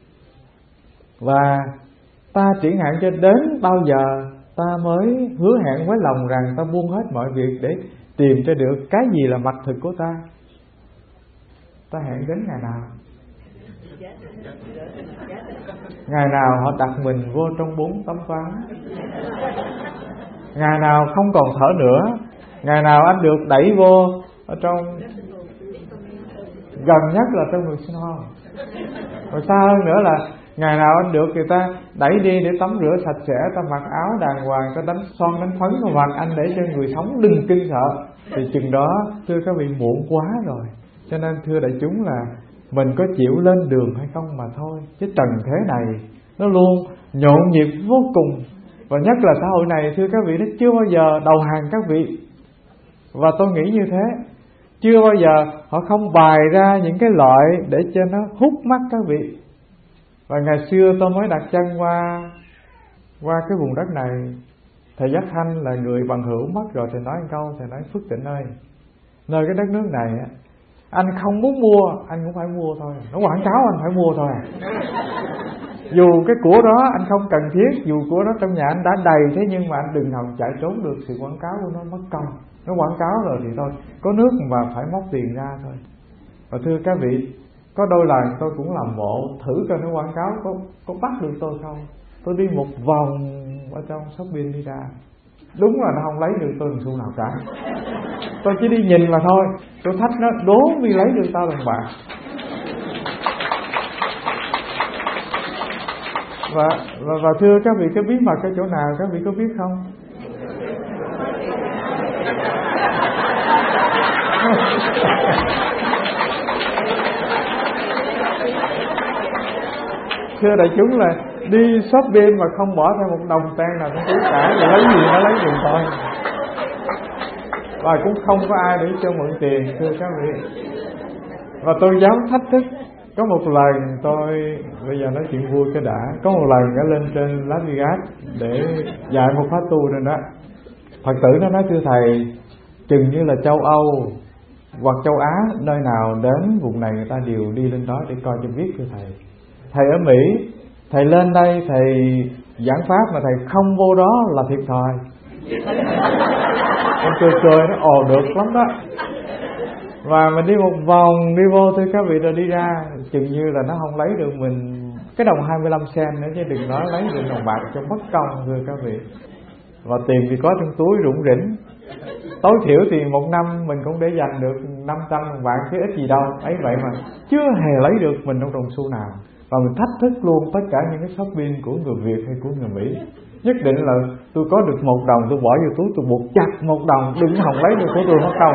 Và ta triển hạn cho đến bao giờ ta mới hứa hẹn với lòng rằng ta buông hết mọi việc để tìm cho được cái gì là mặt thực của ta? Ta hẹn đến ngày nào? Ngày nào họ đặt mình vô trong bốn tấm ván, ngày nào không còn thở nữa, ngày nào anh được đẩy vô ở trong, gần nhất là trong người sinh hồn. Rồi xa hơn nữa là ngày nào anh được người ta đẩy đi để tắm rửa sạch sẽ, ta mặc áo đàng hoàng, ta đánh son đánh phấn vào mặt anh để cho người sống đừng kinh sợ, thì chừng đó thưa các vị muộn quá rồi. Cho nên thưa đại chúng là mình có chịu lên đường hay không mà thôi. Chứ trần thế này nó luôn nhộn nhịp vô cùng. Và nhất là xã hội này thưa các vị, nó chưa bao giờ đầu hàng các vị. Và tôi nghĩ như thế, chưa bao giờ họ không bày ra những cái loại để cho nó hút mắt các vị. Và ngày xưa tôi mới đặt chân qua qua cái vùng đất này, thầy Giác Thanh là người bằng hữu mất rồi, thầy nói một câu, thầy nói Phước Tịnh ơi, nơi cái đất nước này anh không muốn mua anh cũng phải mua thôi, nó quảng cáo anh phải mua thôi. Dù cái của đó anh không cần thiết, dù của đó trong nhà anh đã đầy, thế nhưng mà anh đừng hòng chạy trốn được sự quảng cáo của nó mất công. Nó quảng cáo rồi thì thôi, có nước mà phải móc tiền ra thôi. Và thưa các vị, có đôi lần tôi cũng làm bộ thử coi nó quảng cáo có, có bắt được tôi không. Tôi đi một vòng ở trong shopping đi ra, đúng là nó không lấy được tôi một xu nào cả. Tôi chỉ đi nhìn mà thôi. Tôi thách nó đố vì lấy được tao bằng bạc. Và, và, và thưa các vị, cái bí mật ở chỗ nào các vị có biết không? Thưa đại chúng là đi shopping mà không bỏ thêm một đồng tiền nào trong túi cả, thì lấy gì nó lấy tiền thôi. Và cũng không có ai để cho mượn tiền thưa các vị. Và tôi dám thách thức. Có một lần tôi, bây giờ nói chuyện vui cái đã, có một lần đã lên trên Las Vegas để dạy một khóa tu rồi đó. Phật tử nó nói thưa thầy, chừng như là châu Âu hoặc châu Á nơi nào đến vùng này người ta đều đi lên đó để coi cho biết thưa thầy. Thầy ở Mỹ, thầy lên đây thầy giảng pháp mà thầy không vô đó là thiệt thòi. Con cười cười nó ồ được lắm đó. Và mình đi một vòng đi vô thưa các vị, rồi đi ra chừng như là nó không lấy được mình cái đồng hai mươi lăm sen nữa, chứ đừng nói lấy được đồng bạc cho mất công thưa các vị. Và tiền thì có trong túi rủng rỉnh, tối thiểu thì một năm mình cũng để dành được năm trăm đồng bạc chứ ít gì đâu. Ấy vậy mà chưa hề lấy được mình trong đồng xu nào. Và mình thách thức luôn tất cả những cái shopping của người Việt hay của người Mỹ. Nhất định là tôi có được một đồng tôi bỏ vô túi, tôi buộc chặt một đồng, đừng hòng lấy được của tôi mất công.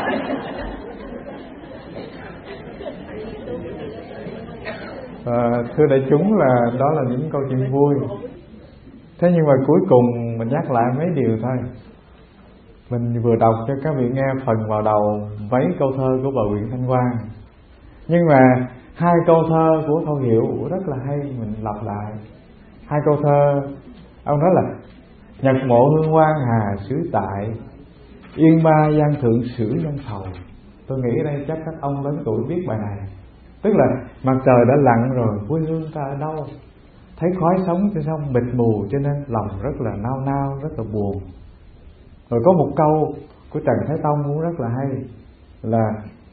À, thưa đại chúng, là đó là những câu chuyện vui. Thế nhưng mà cuối cùng mình nhắc lại mấy điều thôi. Mình vừa đọc cho các vị nghe phần vào đầu mấy câu thơ của bà Nguyễn Thanh Quang. Nhưng mà hai câu thơ của Thâu Hiệu rất là hay, mình lặp lại. Hai câu thơ, ông nói là nhật mộ hương quang hà xứ tại, yên ba gian thượng sử nhân sầu. Tôi nghĩ ở đây chắc các ông lớn tuổi biết bài này. Tức là mặt trời đã lặn rồi, quê hương ta ở đâu? Thấy khói sống trên sông mịt mù, cho nên lòng rất là nao nao, rất là buồn. Rồi có một câu của Trần Thái Tông cũng rất là hay, là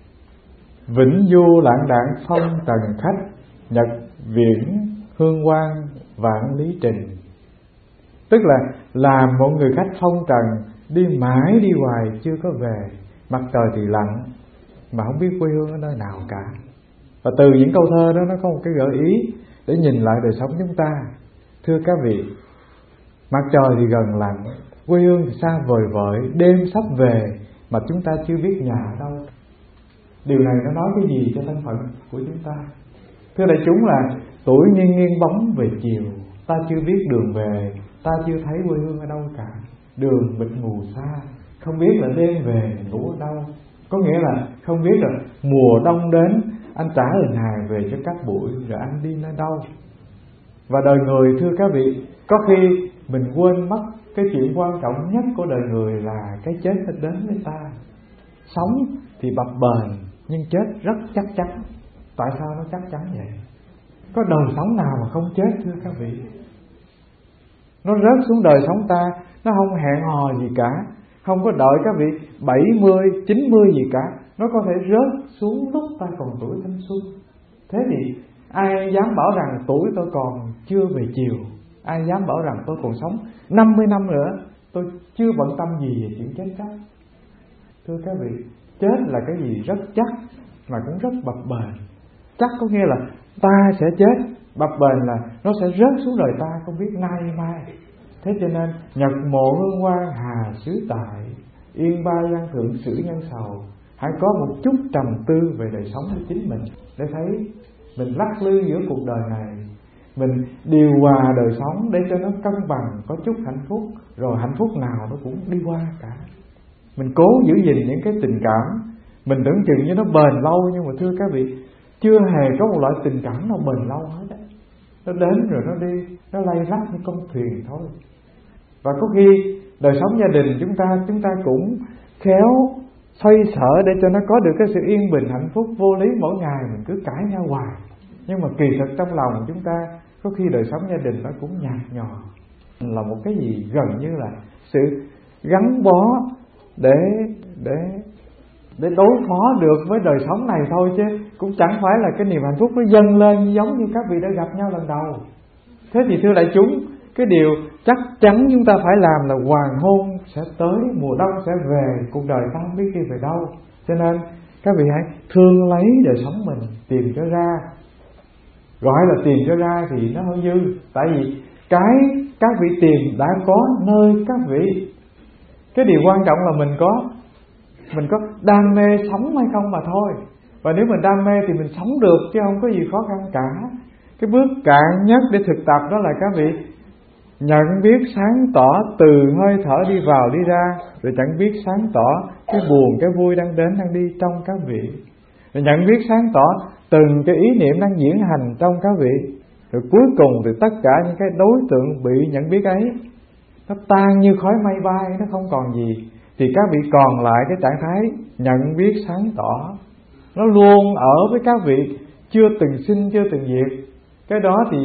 vĩnh du lãng đãng phong trần khách, nhật viễn hương quang vạn lý trình. Tức là làm một người khách phong trần, đi mãi đi hoài chưa có về, mặt trời thì lặn mà không biết quê hương ở nơi nào cả. Và từ những câu thơ đó nó có một cái gợi ý để nhìn lại đời sống chúng ta. Thưa các vị, mặt trời thì gần lặn, quê hương thì xa vời vợi, đêm sắp về mà chúng ta chưa biết nhà ở đâu. Điều này nó nói cái gì cho thân phận của chúng ta? Thưa đại chúng, là tuổi nghiêng nghiêng bóng về chiều, ta chưa biết đường về, ta chưa thấy quê hương ở đâu cả. Đường mịt mù xa, không biết là đêm về ngủ ở đâu. Có nghĩa là không biết là mùa đông đến, anh trả hình hài về cho các bụi, rồi anh đi nơi đâu. Và đời người thưa các vị, có khi mình quên mất cái chuyện quan trọng nhất của đời người là cái chết sẽ đến với ta. Sống thì bập bềnh, nhưng chết rất chắc chắn. Tại sao nó chắc chắn vậy? Có đời sống nào mà không chết thưa các vị? Nó rớt xuống đời sống ta, nó không hẹn hò gì cả, không có đợi các vị bảy mươi, chín mươi gì cả. Nó có thể rớt xuống lúc ta còn tuổi thanh xuân. Thế thì ai dám bảo rằng tuổi tôi còn chưa về chiều? Ai dám bảo rằng tôi còn sống năm mươi năm nữa, tôi chưa bận tâm gì về chuyện chết chóc? Thưa các vị, chết là cái gì rất chắc mà cũng rất bập bềnh. Chắc có nghĩa là ta sẽ chết, bập bềnh là nó sẽ rớt xuống đời ta không biết nay mai. Thế cho nên nhật mộ hương quang hà xứ tại, yên ba gian thượng sử nhân sầu. Hãy có một chút trầm tư về đời sống của chính mình, để thấy mình lắc lư giữa cuộc đời này, mình điều hòa đời sống để cho nó cân bằng, có chút hạnh phúc, rồi hạnh phúc nào nó cũng đi qua cả. Mình cố giữ gìn những cái tình cảm, mình tưởng chừng như nó bền lâu, nhưng mà thưa các vị, chưa hề có một loại tình cảm nào bền lâu hết á. Nó đến rồi nó đi, nó lay lắt như con thuyền thôi. Và có khi đời sống gia đình chúng ta chúng ta cũng khéo xoay sở để cho nó có được cái sự yên bình hạnh phúc. Vô lý mỗi ngày mình cứ cãi nhau hoài, nhưng mà kỳ thực trong lòng chúng ta có khi đời sống gia đình nó cũng nhạt nhòa, là một cái gì gần như là sự gắn bó để để để đối phó được với đời sống này thôi, chứ cũng chẳng phải là cái niềm hạnh phúc nó dâng lên giống như các vị đã gặp nhau lần đầu. Thế thì thưa đại chúng, cái điều chắc chắn chúng ta phải làm là hoàng hôn sẽ tới, mùa đông sẽ về, cuộc đời ta không biết đi về đâu. Cho nên các vị hãy thương lấy đời sống mình, tìm cho ra. Gọi là tìm cho ra thì nó hơi dư, tại vì cái các vị tìm đã có nơi các vị. Cái điều quan trọng là mình có Mình có đam mê sống hay không mà thôi. Và nếu mình đam mê thì mình sống được, chứ không có gì khó khăn cả. Cái bước cạn nhất để thực tập đó là các vị nhận biết sáng tỏ từ hơi thở đi vào đi ra, rồi chẳng biết sáng tỏ cái buồn cái vui đang đến đang đi trong các vị, rồi nhận biết sáng tỏ từng cái ý niệm đang diễn hành trong các vị, rồi cuối cùng thì tất cả những cái đối tượng bị nhận biết ấy nó tan như khói mây bay, nó không còn gì, thì các vị còn lại cái trạng thái nhận biết sáng tỏ. Nó luôn ở với các vị, chưa từng sinh chưa từng diệt. Cái đó thì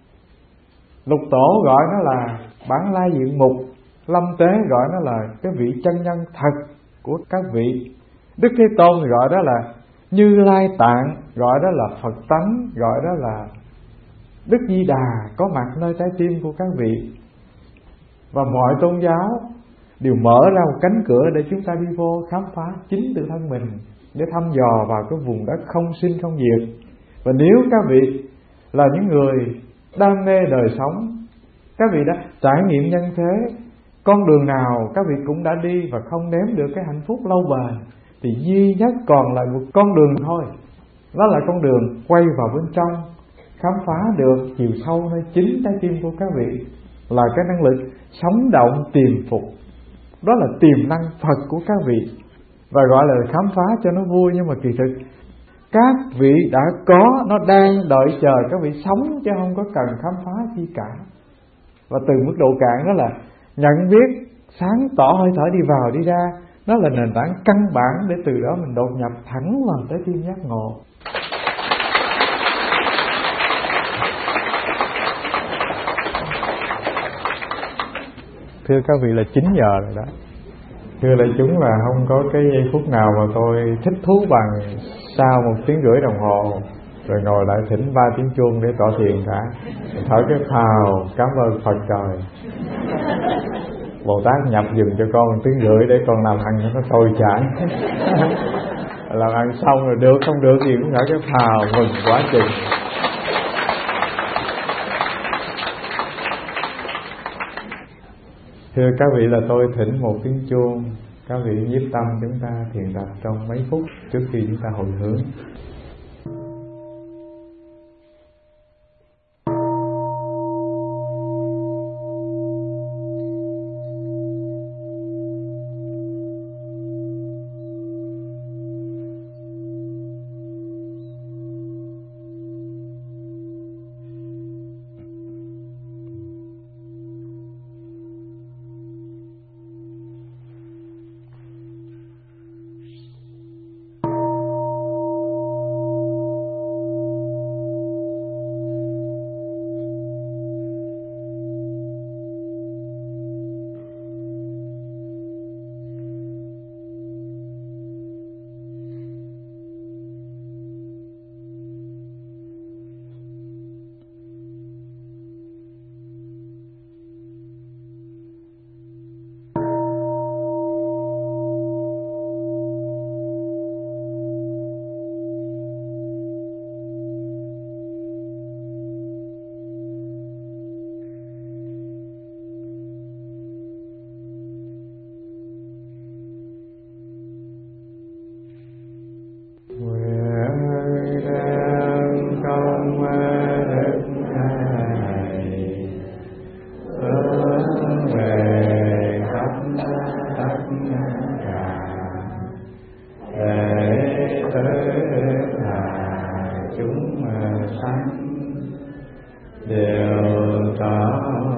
Lục Tổ gọi nó là bản lai diện mục, Lâm Tế gọi nó là cái vị chân nhân thật của các vị, Đức Thế Tôn thì gọi đó là Như Lai Tạng, gọi đó là Phật tánh, gọi đó là Đức Di Đà có mặt nơi trái tim của các vị, và mọi tôn giáo đều mở ra một cánh cửa để chúng ta đi vô khám phá chính tự thân mình, để thăm dò vào cái vùng đất không sinh không diệt. Và nếu các vị là những người đam mê đời sống, các vị đã trải nghiệm nhân thế, con đường nào các vị cũng đã đi và không nếm được cái hạnh phúc lâu bền, thì duy nhất còn lại một con đường thôi. Đó là con đường quay vào bên trong, khám phá được chiều sâu nơi chính trái tim của các vị, là cái năng lực sống động tiềm phục. Đó là tiềm năng Phật của các vị, và gọi là khám phá cho nó vui. Nhưng mà kỳ thực các vị đã có, nó đang đợi chờ các vị sống, chứ không có cần khám phá chi cả. Và từ mức độ cạn đó là nhận biết, sáng tỏ hơi thở đi vào đi ra, nó là nền tảng căn bản để từ đó mình đột nhập thẳng vào tới tim giác ngộ. Thưa các vị là chín giờ rồi đó. Thưa đại chúng là không có cái giây phút nào mà tôi thích thú bằng sau một tiếng rưỡi đồng hồ rồi ngồi lại thỉnh ba tiếng chuông để tỏ thiền cả. Thở cái phào cảm ơn Phật trời, Bồ Tát nhập dùm cho con một tiếng rưỡi để con làm ăn cho nó trôi chảy. Làm ăn xong rồi được không được gì cũng thở cái phào mừng quá chừng. Thưa các vị là tôi thỉnh một tiếng chuông, các vị nhiếp tâm chúng ta thiền tập trong mấy phút trước khi chúng ta hồi hướng. Đều tỏ